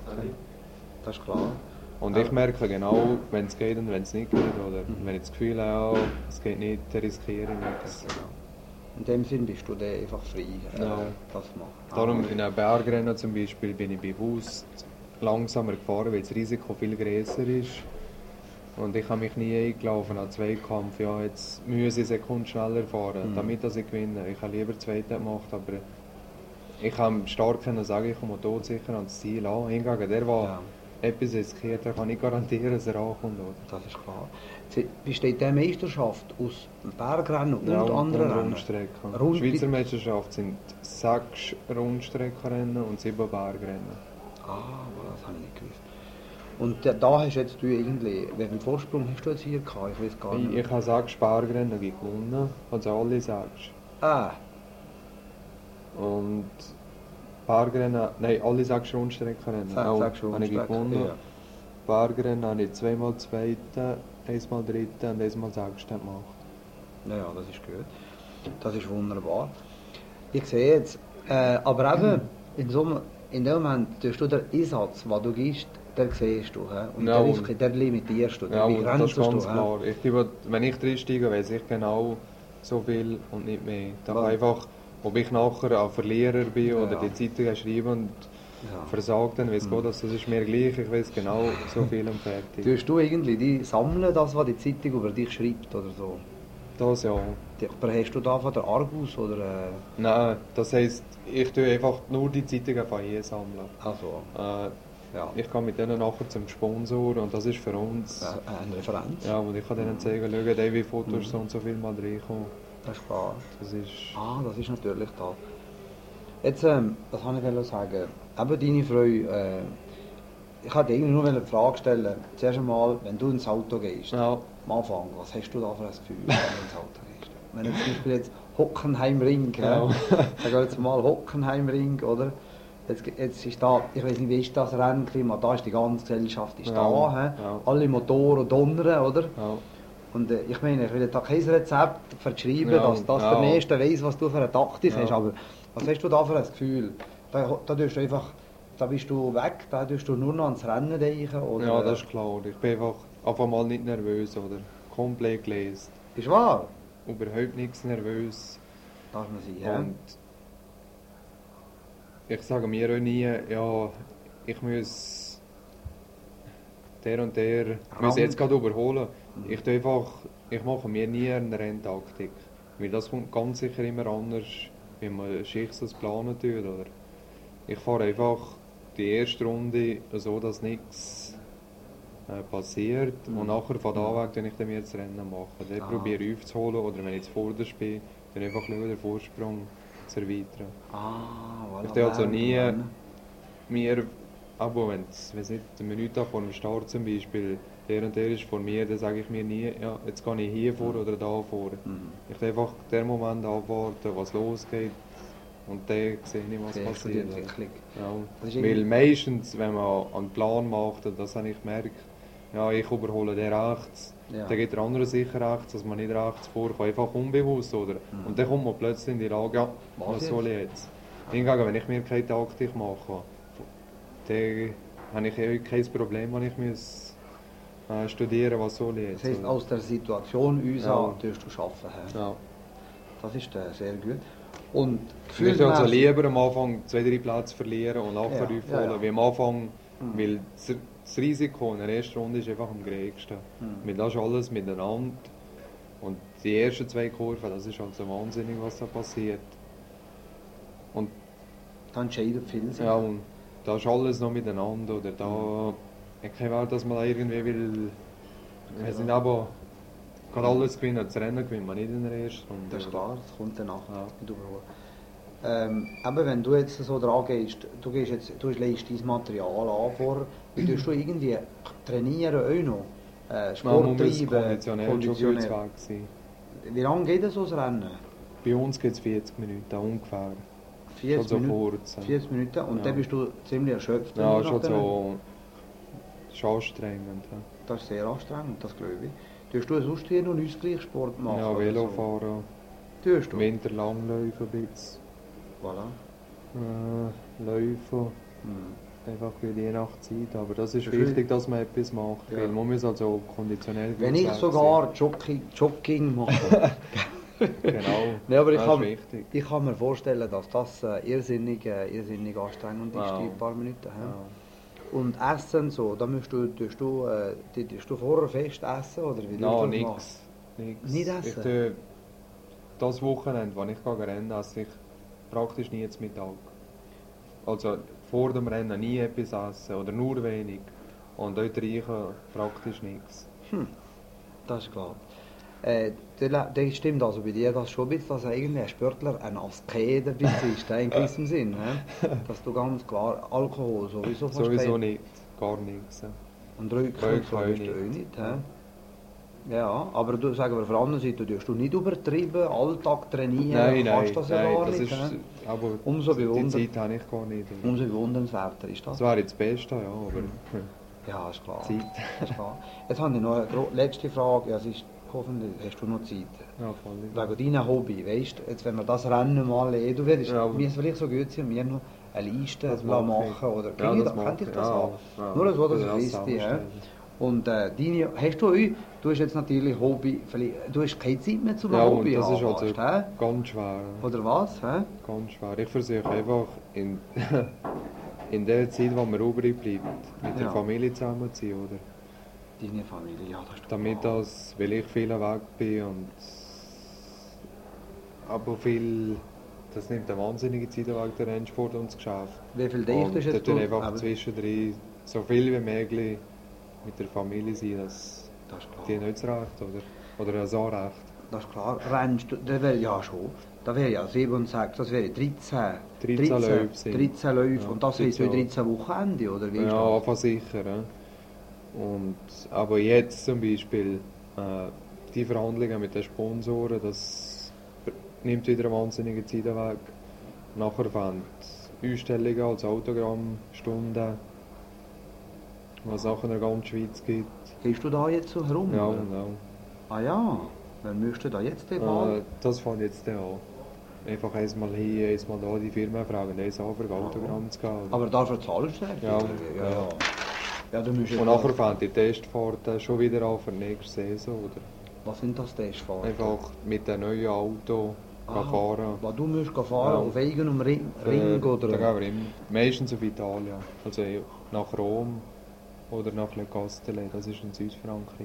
das ist klar. Und Aber- ich merke genau, wenn es geht und wenn es nicht geht. Oder Mhm. wenn ich das Gefühl habe, ja, es geht nicht, dann riskiere ich nichts. In dem Sinn bist du dann einfach frei, äh, Ja. das zu machen. Darum Ah, in einem Bergrennen zum Beispiel bin ich bewusst langsamer gefahren, weil das Risiko viel größer ist. Und ich habe mich nie eingelaufen an Zweikampf, ja, jetzt muss ich Sekunden schneller fahren, Mhm. damit dass ich gewinne. Ich habe lieber Zweite gemacht, aber ich kann stark können sagen, ich komme todsicher ans Ziel an. Hingegen der, der Ja. etwas riskiert, der kann nicht garantieren, dass er ankommt. Oder? das ist klar. Sie- Besteht diese Meisterschaft aus Bergrennen und Ja, anderen Rennen? Rundstrecken. Rund- Schweizer Meisterschaft sind sechs Rundstreckenrennen und sieben Bergrennen. Ah, aber das habe ich nicht gewusst. Und da, da hast jetzt du irgendwie, wie viel Vorsprung hast du jetzt hier gehabt? Ich weiß gar Ich, nicht. ich habe sechs Bergrennen gewonnen, also alle sechs. Ah, Und Bergrennen, nein, alle sechs Rundstreckenrennen sechs, auch, sechs habe ich Rundstrecken, gewonnen. ja. Bergrennen habe ich zweimal Zweite, einmal Dritte und einmal Sechste gemacht. Ja, ja, das ist gut. Das ist wunderbar. Ich sehe jetzt, äh, aber eben, in, so einem, in dem Moment tust du den Einsatz, den du gibst, den siehst du. He? Und Ja, den, und- risk- den limitierst du, den Ja, und das begrenzst ist ganz du. he? klar. Ich gebe, wenn ich reinsteige, weiss ich genau so viel und nicht mehr. Da Was? einfach, ob ich nachher ein Verlierer bin Ja. oder die Zeitung schreibe und Ja. versagt, dann weiss Mhm. Gott, dass das ist mir gleich. Ich weiß genau so viel und fertig. Tust du irgendwie die sammeln, das, was die Zeitung über dich schreibt oder so? Das ja. Die- Aber hast du da von der Argus oder... Äh, Nein, das heisst, ich tue einfach nur die Zeitungen von hier sammeln. also, Äh, ja, ich gehe mit denen nachher zum Sponsor und das ist für uns. äh, eine Referenz. Ja, und ich kann denen zeigen, schau, David Fotos Mhm. so und so viel mal reinkommen. Das ist klar. Das ist. Ah, das ist natürlich da. Jetzt, ähm, was kann ich wollte sagen? Eben deine Frau, äh, ich wollte irgendwie nur eine Frage stellen. Zuerst einmal, wenn du ins Auto gehst, Ja, am Anfang, was hast du da für ein Gefühl, wenn du ins Auto gehst? Wenn du zum Beispiel jetzt Hockenheimring, Ja. ja. Sag jetzt mal Hockenheimring, oder? Jetzt, jetzt ist da, ich weiß nicht, wie ist das Rennklima, da ist die ganze Gesellschaft ist Ja, da, hä? ja. Alle Motoren donnern, oder? ja. Und äh, ich meine, ich will da kein Rezept verschreiben, Ja, dass, dass ja. der Nächste weiss, was du für eine Taktik Ja. hast. Aber was hast du da für ein Gefühl? Da, da, tust du einfach, da bist du weg, da tust du nur noch ans Rennen denken? Oder, Ja, das ist klar. Ich bin einfach einfach mal nicht nervös oder komplett gelesen. Ist wahr? Überhaupt nichts nervös. Darf man sein, ja? Und ich sage mir auch nie, ja, ich muss der und der muss jetzt gerade überholen. Ich tue einfach, ich mache mir nie eine Renntaktik. Weil das kommt ganz sicher immer anders, wenn man Schicksals planen tut. Oder ich fahre einfach die erste Runde so, dass nichts äh, passiert. Mhm. Und nachher von da weg dann ich dann mir das Rennen machen. Dann Ah. probiere ich aufzuholen oder wenn ich jetzt vorderst bin, dann einfach schauen, den Vorsprung zu erweitern. Ah, voilà. Ich tue also während nie dem Rennen. mir, aber wenn es nicht eine Minute vor dem Start zum Beispiel, der und der ist vor mir, dann sage ich mir nie, ja, jetzt gehe ich hier vor oder da vor. Mhm. Ich will einfach den Moment abwarten, was losgeht und dann sehe ich, was Siehst du die passiert. Entwicklung? Ja. Das ist Weil irgendwie- meistens, wenn man einen Plan macht, das habe ich gemerkt, ja, ich überhole den rechts, Ja. dann geht der andere sicher rechts, dass man nicht rechts vorkommt, einfach unbewusst, oder? Mhm. Und dann kommt man plötzlich in die Lage, ja, Was was soll ich jetzt? Hingegen, wenn ich mir keine Taktik mache, dann habe ich eh kein Problem, wenn ich muss, äh, studieren was soll ich jetzt. Das heisst, oder? aus der Situation uns Ja. an tust du arbeiten. hä? Ja. Das ist äh, sehr gut. Und Ich würde also gefühlsmässig- lieber am Anfang zwei, drei Plätze verlieren und nachher Ja, aufholen, ja, ja. wie am Anfang, Mhm. weil das, das Risiko in der ersten Runde ist einfach am geringsten. Mhm. Weil das ist alles miteinander und die ersten zwei Kurven, das ist halt so wahnsinnig, was da passiert. Und Da entscheidet viel. sich. ja, und da ist alles noch miteinander, oder da, ich kann auch, dass man irgendwie will, ich weiß nicht, aber kann alles gewinnen, das Rennen gewinnt man nicht in der ersten Runde. Das ist klar, das kommt danach. Ja. Mit Überholen. Ähm, aber wenn du jetzt so dran gehst, du, gehst jetzt, du legst dein Material an vor, wie tust du irgendwie trainieren auch noch? Äh, Sport Man muss treiben, konditionell schon gut konditionell. weg sein. Wie lange geht so ein Rennen? Bei uns geht es vierzig Minuten ungefähr. vierzig Schon so Minuten? kurz. vierzig Minuten und Ja. dann bist du ziemlich erschöpft. Ja, nach schon dem- so. Das ist anstrengend. Ja, Das ist sehr anstrengend, das glaube ich. Tust du sonst hier noch einen Ausgleichssport machen? ja oder Velofahren, So? Tust du? Winter Langläufen ein bisschen. Voilà. Äh, Läufen, Hm. einfach wie je nach Zeit. Aber das ist Das ist- wichtig, dass man etwas macht. Ja. Weil man muss also konditionell Wenn gut ich weg sogar Jogging, Jogging mache, sein. Genau, nee, aber ich, das kann, ist wichtig. ich kann mir vorstellen, dass das äh, irrsinnig, äh, irrsinnig anstrengend ist, Ja. die paar Minuten. hä? Ja. Und Essen so, da musst du, tust du, äh, die- tust du vorher fest essen oder wie Nein, tust du das nichts. Nix. Nicht essen? Ich tue das Wochenende, wenn ich gehe rennen, esse ich praktisch nie zum Mittag. Also vor dem Rennen nie etwas essen oder nur wenig. Und dort reichen praktisch nichts. Hm, das ist klar. Äh, das stimmt also bei dir das schon ein bisschen, dass eigentlich ein Sportler ein Asket ein bisschen ist, in gewissem Sinn. hä? Dass du ganz klar Alkohol sowieso fast Sowieso kein- nicht, gar nichts. ja. Und Rücken Rücken so auch bist du nicht. auch nicht. hä? Ja, aber du sagen wir auf der anderen Seite, du tust du nicht übertrieben, Alltag trainieren, Nein, nein, kannst das ja nein, gar das nicht. ist, hä? aber Umso die bewundert- Zeit habe ich gar nicht. Umso bewundernswerter ist das. Das wäre jetzt das Beste, ja, aber Ja, ist klar. Zeit. Ist klar. Jetzt habe ich noch eine gro- letzte Frage. Ja, es ist, hoffentlich hast du noch Zeit. ja, voll. Wegen deinem Hobby, weißt du, jetzt wenn wir das Rennen mal eh, du würdest, Ja. mir ist vielleicht so gut sein, mir noch eine Liste Das machen mache ich. oder Ja, kriege ich das das, könnte ich mache das ich. Ja, haben? ja. Nur so, dass Ja, ich das wüsste. hä? zusammenstellen. Und äh, deine, hast du euch, du hast jetzt natürlich Hobby, vielleicht, du hast keine Zeit mehr zum Ja, Hobby und das ist haben, also weißt, hä? ganz schwer. Oder was? Hä? Ganz schwer. Ich versuche einfach in, in der Zeit, wo mir übrig bleibt, mit der Ja. Familie zusammen zu sein, oder? Deine Familie, ja, das ist doch Damit wahr. das, weil ich viel weg bin und aber viel, das nimmt eine wahnsinnige Zeit weg, der Rennsport und das Geschäft. Wie viel dicht Und ist da jetzt tun du? einfach Aber- zwischendrin so viel wie möglich mit der Familie sein, dass Das ist klar. die nicht das Recht, oder? Oder so Recht. Das ist klar. Rennst du, das wäre ja schon. Da wäre ja sieben und sechs, das wäre dreizehn. dreizehn Läufe sind. dreizehn Läufe. Ja, und das heisst dreizehn. dreizehn Wochenende, oder wie ist Ja, das? einfach sicher. Ja. Und, aber jetzt zum Beispiel, äh, die Verhandlungen mit den Sponsoren, das nimmt wieder eine wahnsinnige Zeit weg. Nachher fängt Ausstellungen als Autogrammstunden, was es nachher in der ganzen Schweiz gibt. Gehst du da jetzt so herum? Ja, oder? und auch. Ah ja, wann müsst ihr da jetzt den Wahl? Äh, das fängt jetzt dann an. Einfach einmal hier, einmal da die Firma fragen, eins an für Autogramm zu gehen. Aber dafür zahlst du nicht? Ja. oder wie? ja, ja. ja du musst Und nachher fängt die Testfahrt schon wieder an für die nächste Saison, oder? Was sind das Testfahrten? Einfach mit dem neuen Auto Ah, fahren. Was du musst gehen fahren, Ja. auf eigenem Ring, Äh, Ring Da oder? gehen wir immer. Meistens auf Italien. Also nach Rom oder nach Le Castellet, das ist in Südfrankreich.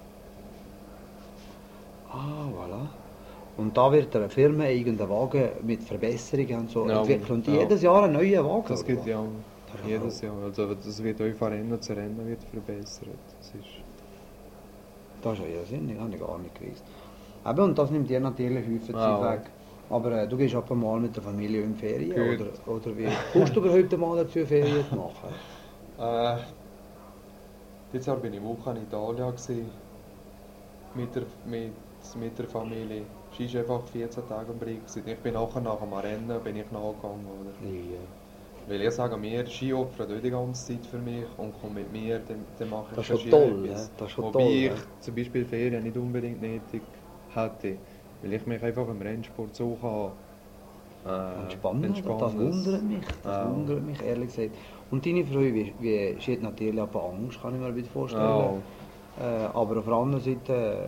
Ah, voilà. Und da wird eine Firma irgendeinen Wagen mit Verbesserungen und so Ja, entwickeln. Und die ja. jedes Jahr einen neuen Wagen? Das oder geht was? ja Das ist jedes auch- Jahr. Also das wird euch von Rennen zu Rennen wird verbessert. Das ist Das ist ja irrsinnig, habe ich gar nicht gewusst. Eben, und das nimmt dir natürlich häufig Ah, Zeit weg. Aber äh, du gehst ab und mal mit der Familie in Ferien, Gut. oder, oder wie? Kommst du überhaupt mal dazu, Ferien zu machen? Äh, dieses Jahr bin ich eine Woche in Italien gewesen, mit, der, mit, mit der Familie. Es war einfach vierzehn Tage am Brig. gewesen. Ich bin nachher nach dem Rennen bin ich nachgegangen. Oder? Ja. Weil ich sage mir, Ski opfert auch die ganze Zeit für mich und kommt mit mir, dann, dann mache ich Das ist schon schon Ski toll, etwas. ja. Das ist schon Wobei toll, ich ja. zum Beispiel Ferien nicht unbedingt nötig hätte, weil ich mich einfach im Rennsport so kann äh, Entspannen, entspannen. das wundert mich, das Ja. wundert mich, ehrlich gesagt. Und deine Frau, wie, wie, sie hat natürlich aber Angst, kann ich mir ein bisschen vorstellen. Ja. Äh, aber auf der anderen Seite äh,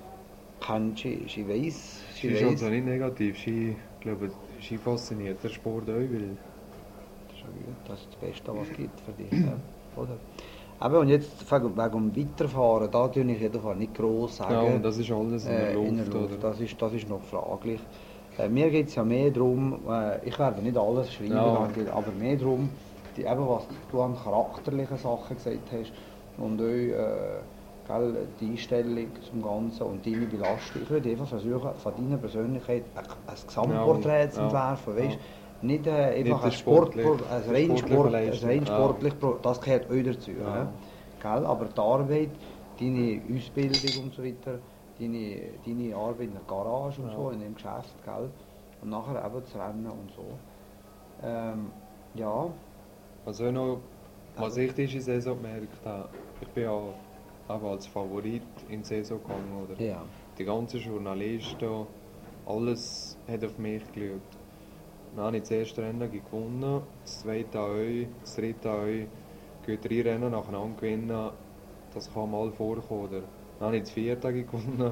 kennt sie, sie weiss, Ski sie ist weiss. also nicht negativ. Ski, ich glaube, Ski fasziniert der Sport auch, weil Das ist ja gut, das ist das Beste, was es gibt für dich. Ja. Oder? Eben, und jetzt wegen wegen dem Weiterfahren, da tue ich jedenfalls nicht gross sagen. ja, und das ist alles in der äh, Luft. in der Luft. Oder? Das, ist, das ist noch fraglich. Äh, mir geht es ja mehr darum, äh, ich werde nicht alles schreiben, Ja. denke ich, aber mehr darum, die, eben, was du an charakterlichen Sachen gesagt hast und auch äh, gell, die Einstellung zum Ganzen und deine Belastung. Ich würde einfach versuchen, von deiner Persönlichkeit ein, ein Gesamtporträt Ja, zu ja, entwerfen. Weißt? ja. Nicht äh, einfach Nicht ein, das Sport, Sportliche- ein das rein sportliche Sport, ein Leistung, rein ja. sportlich, Pro- das gehört auch dazu. Ja. Ja. Gell? Aber die Arbeit, deine Ausbildung und so weiter, deine, deine Arbeit in der Garage und Ja. so, in dem Geschäft, gell? Und nachher eben das Rennen und so. Ähm, ja, Was, auch noch, was ich diese Saison gemerkt habe, ich bin ja auch als Favorit in die Saison gegangen. Oder? ja. Die ganzen Journalisten, alles hat auf mich geschaut. Dann habe ich das erste Rennen gewonnen, das zweite auch, das dritte auch. Geht drei Rennen nacheinander gewinnen, das kann mal vorkommen. Oder? Dann habe ich das vierte gewonnen.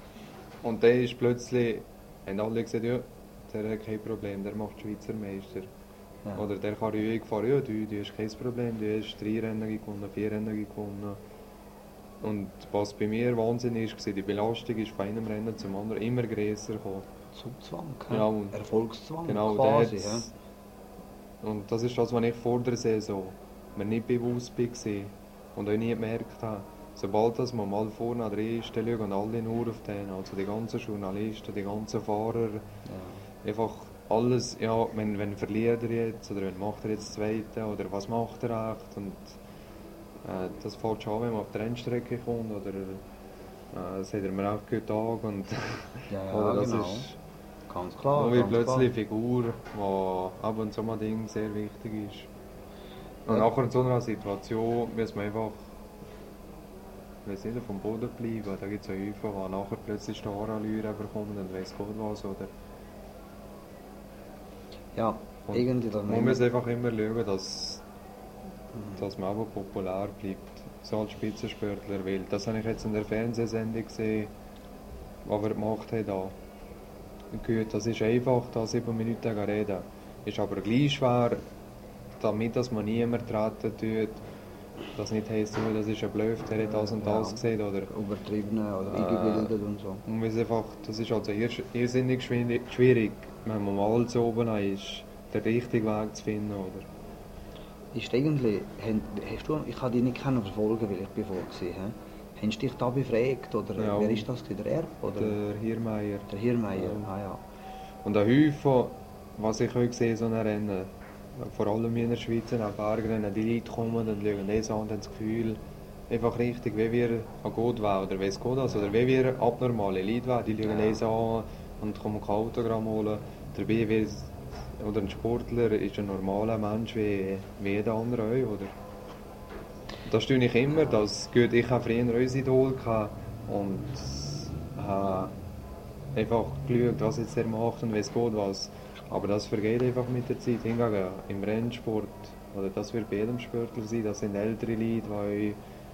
Und dann ist plötzlich, haben alle gesagt, ja, der hat kein Problem, der macht Schweizer Meister. Ja. Oder der kann ruhig fahren, ja, du, du hast kein Problem, du hast drei Rennen gewonnen, vier Rennen gewonnen. Und was bei mir wahnsinnig war, die Belastung ist von einem Rennen zum anderen immer größer gekommen. Zugzwang, Ja, und- Erfolgszwang Genau, quasi. der Ja. hat's- Und das ist das, was ich vor der Saison mir nicht bewusst war und auch nie gemerkt habe. Sobald dass man mal vorne drin ist, dann schauen alle nur auf den. Also die ganzen Journalisten, die ganzen Fahrer. Ja. Einfach alles, ja, wenn, wenn verliert er jetzt oder wenn macht er jetzt das Zweite oder was macht er echt. Und äh, das fällt schon an, wenn man auf die Rennstrecke kommt oder äh, sagt er mir auch guten Tag. Und, Ja, ja, oder das genau. ist Ganz klar. nur wie ganz plötzlich eine klar. Figur, die ab und zu mal Ding sehr wichtig ist. Und Ja. nachher in so einer Situation muss man einfach, ich weiss nicht, auf dem Boden bleiben. Da gibt es ja Häufen, die nachher plötzlich Starallüre bekommen und weiss Gott was. Oder? Ja, Und irgendwie das man muss einfach immer schauen, dass, Mhm. dass man auch populär bleibt, so als Spitzensportler. Weil das habe ich jetzt in der Fernsehsendung gesehen, was er gemacht hat. Da. Gut, das ist einfach, da sieben Minuten reden. Ist aber gleich schwer, damit dass man niemand treten tut. Das nicht heisst, oh, das ist ein Bluff, der hat das und das Ja. gesehen. Oder Übertriebene oder Äh, eingebildet und so. man muss einfach, das ist also irrs- irrsinnig schwierig, schwierig, wenn man mal so oben ist, den richtigen Weg zu finden. Oder? Ist eigentlich, han- hast du, ich habe dich nicht können verfolgen, weil ich bevor gesehen habe. Hast du dich da befragt oder Ja. wer ist das? gewesen? Der Erb oder Der Hiermeier. der Hirmeier? Ja. Ah ja. Und ein Häufen, was ich heute sehe, so ein Rennen, vor allem in der Schweiz, auch Bergrennen, die Leute kommen und schauen das an und haben das Gefühl, einfach richtig, wie wir an Gott wären, oder weiss Gott das, oder wie wir abnormale Leute wären, die schauen Ja. das an und kommen kein Autogramm holen. Dabei, wie, oder ein Sportler ist ein normaler Mensch wie, wie jeder andere auch, oder? Das tue ich immer, dass, gut, ich habe früher ein Idol gehabt und habe einfach geschaut, was jetzt er macht und weiss Gott was. Aber das vergeht einfach mit der Zeit. Hingegen im Rennsport, oder das wird bei jedem Sportler sein, das sind ältere Leute, die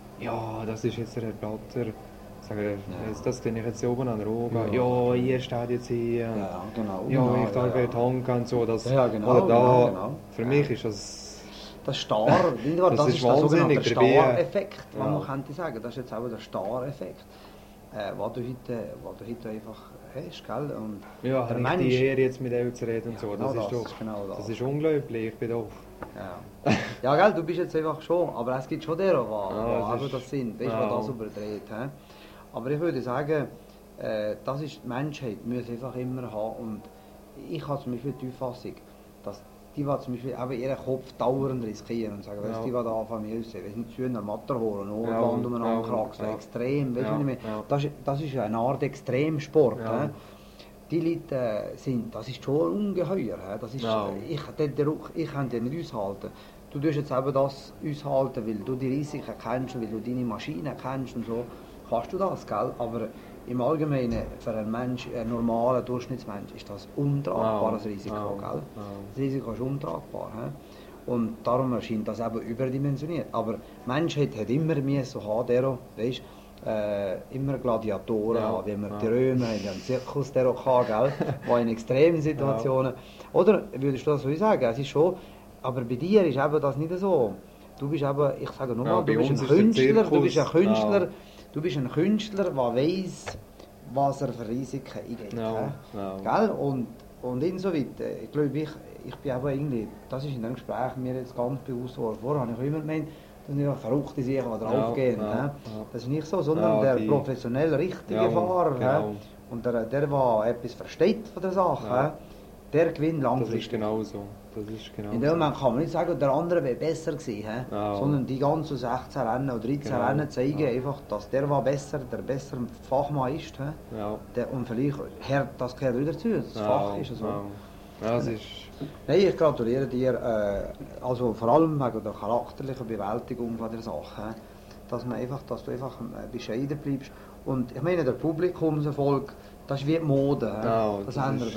ja, das ist jetzt der Herr Blatter. Sagen, ja. das, das sehe ich jetzt hier oben an der Augen. Ja, ja, ihr steht jetzt hier. Ja, genau. Ja, genau, ich darf ja, ja. tanken und so. Das, ja, genau, oder da, genau, genau. Für mich ist das... Das Star, das, das ist, ist der sogenannte Star-Effekt, ja. man könnte sagen. Das ist jetzt auch der Star-Effekt, äh, was du heute, was du heute einfach hast, gell? Und ja, habe ich die Ehre jetzt mit euch zu reden und so. Das, genau ist, das, doch, genau das. das ist unglaublich, ich bin doch... Ja. Ja, gell, du bist jetzt einfach schon, aber es gibt schon derer, die ja, also das sind, weißt du, ja. das überdreht. He? Aber ich würde sagen, äh, das ist die Menschheit, müssen einfach immer haben. Und ich habe zum Beispiel die Auffassung, dass die, die zum Beispiel eben ihren Kopf dauernd riskieren und sagen, ja. weißt du, die, die da anfangen zu sehen, wenn sie zu Matterhorn und ja. Land umeinander ja. kraxeln, ja. extrem, weißt du, ja. ja. das, das ist eine Art Extremsport. Ja. Die Leute äh, sind, das ist schon ungeheuer. He? Das ist, ja. ich, den Druck, ich kann den nicht aushalten. Du tust jetzt eben das aushalten, weil du die Risiken kennst, weil du deine Maschinen kennst und so, kannst du das, gell? Aber im Allgemeinen, für einen Mensch, einen normalen Durchschnittsmensch, ist das untragbares Risiko, ja. gell? Das Risiko ist untragbar. He? Und darum erscheint das eben überdimensioniert. Aber die Menschheit hat immer mehr so haben, der, weißt, äh, immer Gladiatoren ja. haben, wie wir ja. die Römer haben, einen Zirkus der auch gehabt, gell? In extremen Situationen. Ja. Oder würdest du das so sagen? Es ist schon, aber bei dir ist eben das nicht so. Du bist eben, ich sage nur mal, ja, du bist ein Künstler, du bist ein Künstler, ja. du bist ein Künstler, der weiss, was er für Risiken eingeht. Ja. Ja. Gell? Und, und insoweit, ich glaube, ich, ich bin eben irgendwie, das ist in dem Gespräch mir jetzt ganz bewusst geworden. Vorher habe ich immer gemeint, das sind ja verrückte Sachen, die draufgehen. Ja, ja, ja. Das ist nicht so, sondern ja, der professionell richtige ja, Fahrer. Genau. Und der, der, der etwas versteht von der Sache, ja. der gewinnt langfristig. Das ist genau so. Das ist genau in dem Moment kann man nicht sagen, der andere wäre besser gewesen, ja. sondern die ganzen sechzehn Rennen oder dreizehn genau. Rennen zeigen ja. einfach, dass der war besser, der bessere Fachmann ist. Ja. Der, und vielleicht hört das gehört wieder zu, das ja. Fach ist so. Ja. Ja, es ist Nein, ich gratuliere dir, äh, also vor allem wegen der charakterlichen Bewältigung von der Sache, dass, man einfach, dass du einfach bescheiden bleibst. Und ich meine, der Publikumserfolg, das ist wie die Mode, ja, das, das ändert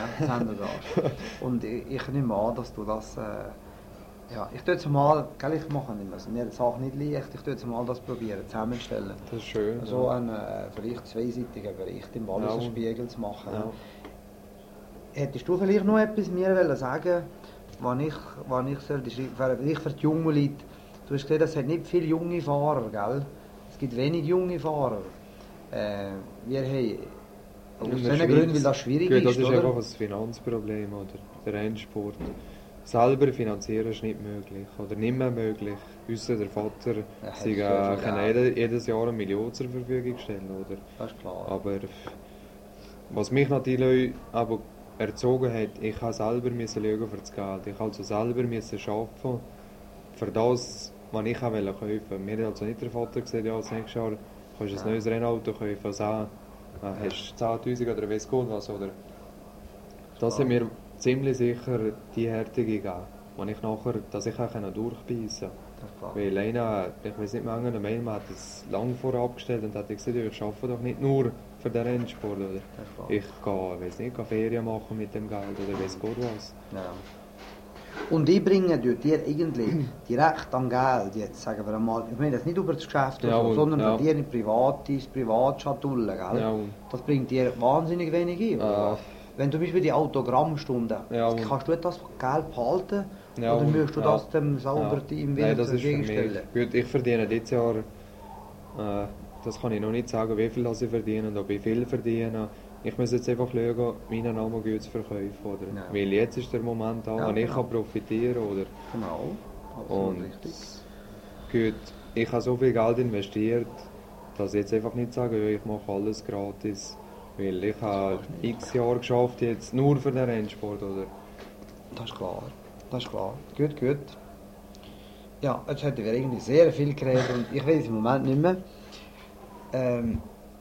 alles. Und ich, ich nehme an, dass du das, äh, ja, ich tue jetzt mal, gell, ich mache nicht mehr, mir die Sache nicht leicht, ich tue jetzt mal das probieren, zusammenstellen. Das ist schön. So ja. einen äh, vielleicht zweiseitigen Bericht im Walliser ja. Spiegel zu machen. Ja. Hättest du vielleicht noch etwas mir sagen, was ich, was ich, soll, vielleicht für die jungen Leute, du hast gesehen, es hat nicht viele junge Fahrer, gell? Es gibt wenig junge Fahrer. Äh, wir haben, aus diesen Gründen, weil das schwierig Gut, ist, das ist oder? einfach ein Finanzproblem, oder? Der Rennsport. Selber finanzieren ist nicht möglich, oder nicht mehr möglich. Unser der Vater ja, sie, äh, kann jede, jedes Jahr eine Million zur Verfügung stellen, oder? Das ist klar. Aber was mich natürlich aber erzogen hat, ich habe selber müssen schauen für das Geld. Ich also selber müssen arbeiten für das, was ich kaufen wollte. Mir hat also nicht der Vater gesagt, ja, das nächste Jahr kannst du ein ja. neues Rennauto kaufen, also, äh, hast du zehntausend oder weiss Gott was, oder? Das hat mir ziemlich sicher die Härte gegeben, die ich nachher, dass ich auch durchbeissen konnte. Weil einer, ich weiß nicht mehr, der Mail, man hat das lange vorher abgestellt und hat gesagt, ich arbeite doch nicht nur für den Rennsport, oder? Ich gehe, weiss nicht, gehe Ferien machen mit dem Geld oder weiss Gott was. Ja. Und die bringen dir eigentlich direkt an Geld, jetzt sagen wir einmal, ich meine das nicht über das Geschäft, ja, so, sondern ja. dir in private Privatschatulle, gell? Ja. Das bringt dir wahnsinnig wenig ein. Ja. Wenn du zum Beispiel die Autogrammstunde, ja, kannst du das Geld behalten ja, oder möchtest du ja. das dem sauber ja. im Willen zur Verfügung stellen? Gut, ich verdiene dieses Jahr, äh, das kann ich noch nicht sagen, wie viel ich verdiene und ob ich viel verdiene. Ich muss jetzt einfach schauen, meinen Namen gut zu verkaufen, oder? Ja. Weil jetzt ist der Moment da, ja, wo ich genau. profitieren kann, oder? Genau, und richtig. Gut, ich habe so viel Geld investiert, dass ich jetzt einfach nicht sage, ja, ich mache alles gratis. Weil ich habe x Jahre geschafft jetzt nur für den Rennsport, oder? Das ist klar, das ist klar. Gut, gut. Ja, jetzt hätten wir irgendwie sehr viel geredet und ich weiß im Moment nicht mehr. Ähm,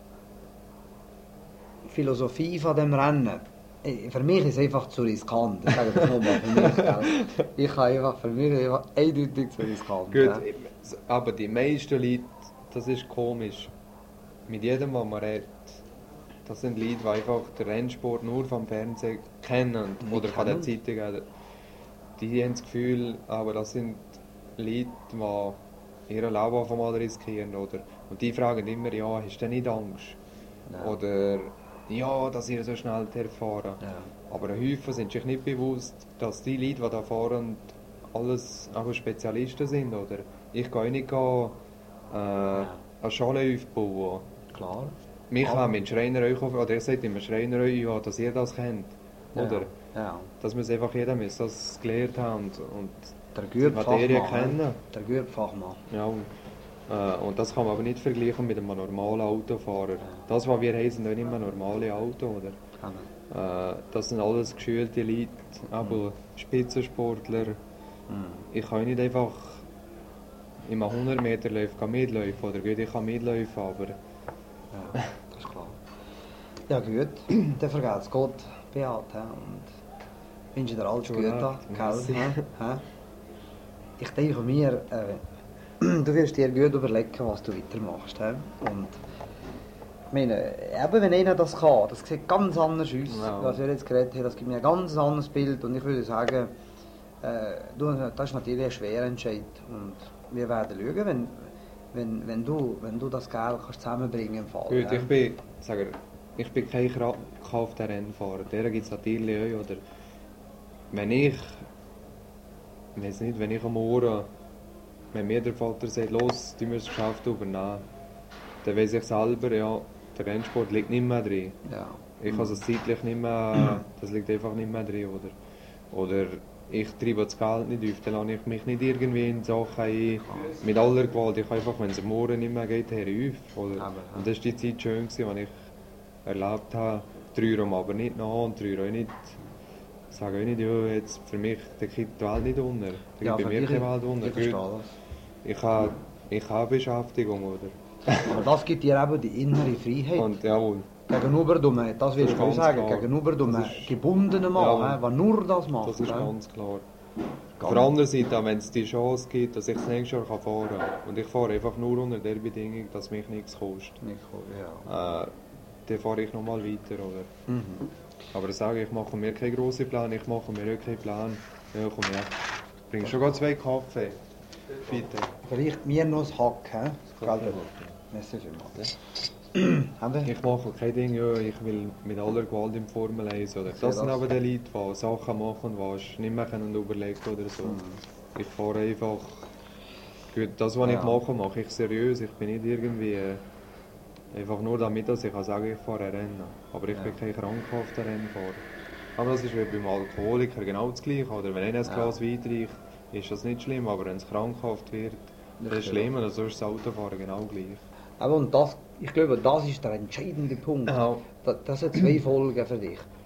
Philosophie von dem Rennen. Für mich ist es einfach zu riskant. Ich sage das nochmal für mich. Gell? Ich kann einfach, für mich ist einfach eindeutig zu riskant. Gut, ja. Aber die meisten Leute, das ist komisch. Mit jedem, was man redet, das sind Leute, die einfach den Rennsport nur vom Fernsehen kennen Nicht oder von der kennen. Zeitung. Die haben das Gefühl, aber das sind Leute, die ihr Leben auf einmal riskieren. Oder? Und die fragen immer, ja, hast du nicht Angst? Ja. Oder ja, dass ihr so schnell fahren. Ja. Aber häufig sind sich nicht bewusst, dass die Leute, die da fahren, alles auch Spezialisten sind. Oder? Ich gehe nicht gehen, äh, Ja. eine Schale aufbauen. Klar. Mich Aber- haben mit Schreinerei, oder ihr sagt immer Schreinerei, ja, dass ihr das kennt. Oder? Ja. Ja. Dass wir einfach jeder muss das gelernt haben und, und Der die gute Materie Fachmann. kennen. ne? Der gute Fachmann. Ja, und, äh, und das kann man aber nicht vergleichen mit einem normalen Autofahrer. Das, was wir haben, sind nicht immer normale Autos, oder? Genau. Äh, das sind alles geschulte Leute, aber Spitzensportler. Mhm. Ich kann nicht einfach im hundert Meter Lauf mitlaufen, oder gut, ich kann mitlaufen, aber Ja, das ist klar. Ja gut, dann vergeht's Gott, Beat. He? Und wünsche dir alles Gute, Korrekt, gell? merci. He? He? Ich denke mir, äh, du wirst dir gut überlegen, was du weitermachst. He? Und ich meine, eben wenn einer das kann, das sieht ganz anders aus, Ja. was wir jetzt geredet haben, das gibt mir ein ganz anderes Bild und ich würde sagen, äh, du, das ist natürlich ein schwerer Entscheid und wir werden schauen, wenn, wenn, wenn, du, wenn du das Geld kannst zusammenbringen im Fall. gut, he? ich bin, sage, ich bin kein gekauft Rennfahrer. Der gibt es natürlich auch, oder wenn ich, ich weiß nicht, wenn ich am Morgen, wenn mir der Vater sagt, los, du musst das Geschäft übernehmen, dann weiß ich selber, ja, der Rennsport liegt nicht mehr drin. Ja. Ich kann es zeitlich nicht mehr, das liegt einfach nicht mehr drin, oder? Oder ich treibe das Geld nicht auf, dann lasse ich mich nicht irgendwie in Sachen ein, mit aller Gewalt. Ich kann einfach, wenn es am Morgen nicht mehr geht, her auf. Oder? Aber, ja. Und das war die Zeit schön, als ich erlebt habe, drei Uhr aber nicht nach und drei Uhr nicht. Ich sage auch nicht, ja, jetzt für mich, da geht die Welt nicht unter. Da Ja, geht bei mir für dich- keine Welt unter. ich verstehe Gut, das. Ich habe, ich habe Beschäftigung, oder? Aber das gibt dir eben die innere Freiheit. Und jawohl. Gegenüber dem, das will Das ich ist auch ganz sagen, klar. gegenüber dem Das ist- gebundenen Mann, Ja. he, der nur das macht. Das ist he. ganz klar. Ganz- Auf der anderen Seite, wenn es die Chance gibt, dass ich das nächste Jahr fahren kann, und ich fahre einfach nur unter der Bedingung, dass mich nichts kostet, Nico, ja. äh, dann fahre ich nochmal weiter. Oder? Mhm. Aber ich sage, ich mache mir keine grossen Pläne, ich mache mir auch keinen Plan. Ja, komm her. Bringst schon gerade zwei Kaffee? Bitte. Vielleicht mir noch das Hack, he? Kaffee. Gell, merci vielmals. Haben wir? Ich mache kein Ding, ja, ich will mit aller Gewalt im Formel eins. Oder? Das sind das. aber die Leute, die Sachen machen, die nicht mehr können überlegen oder so. Ich fahre einfach... Gut, das, was Ja. ich mache, mache ich seriös. Ich bin nicht irgendwie... Äh, einfach nur damit, dass ich kann sagen ich fahre ein Rennen. Aber ich Ja. bin kein krankhafter Rennfahrer. Aber das ist wie beim Alkoholiker genau das Gleiche. Oder wenn einer ein Ja. Glas Wein trinkt, ist das nicht schlimm. Aber wenn es krankhaft wird, das ist Ja. schlimm. Und so ist das Autofahren genau gleich. Aber und das, ich glaube, das ist der entscheidende Punkt. Ja. Das, das sind zwei Folgen für dich.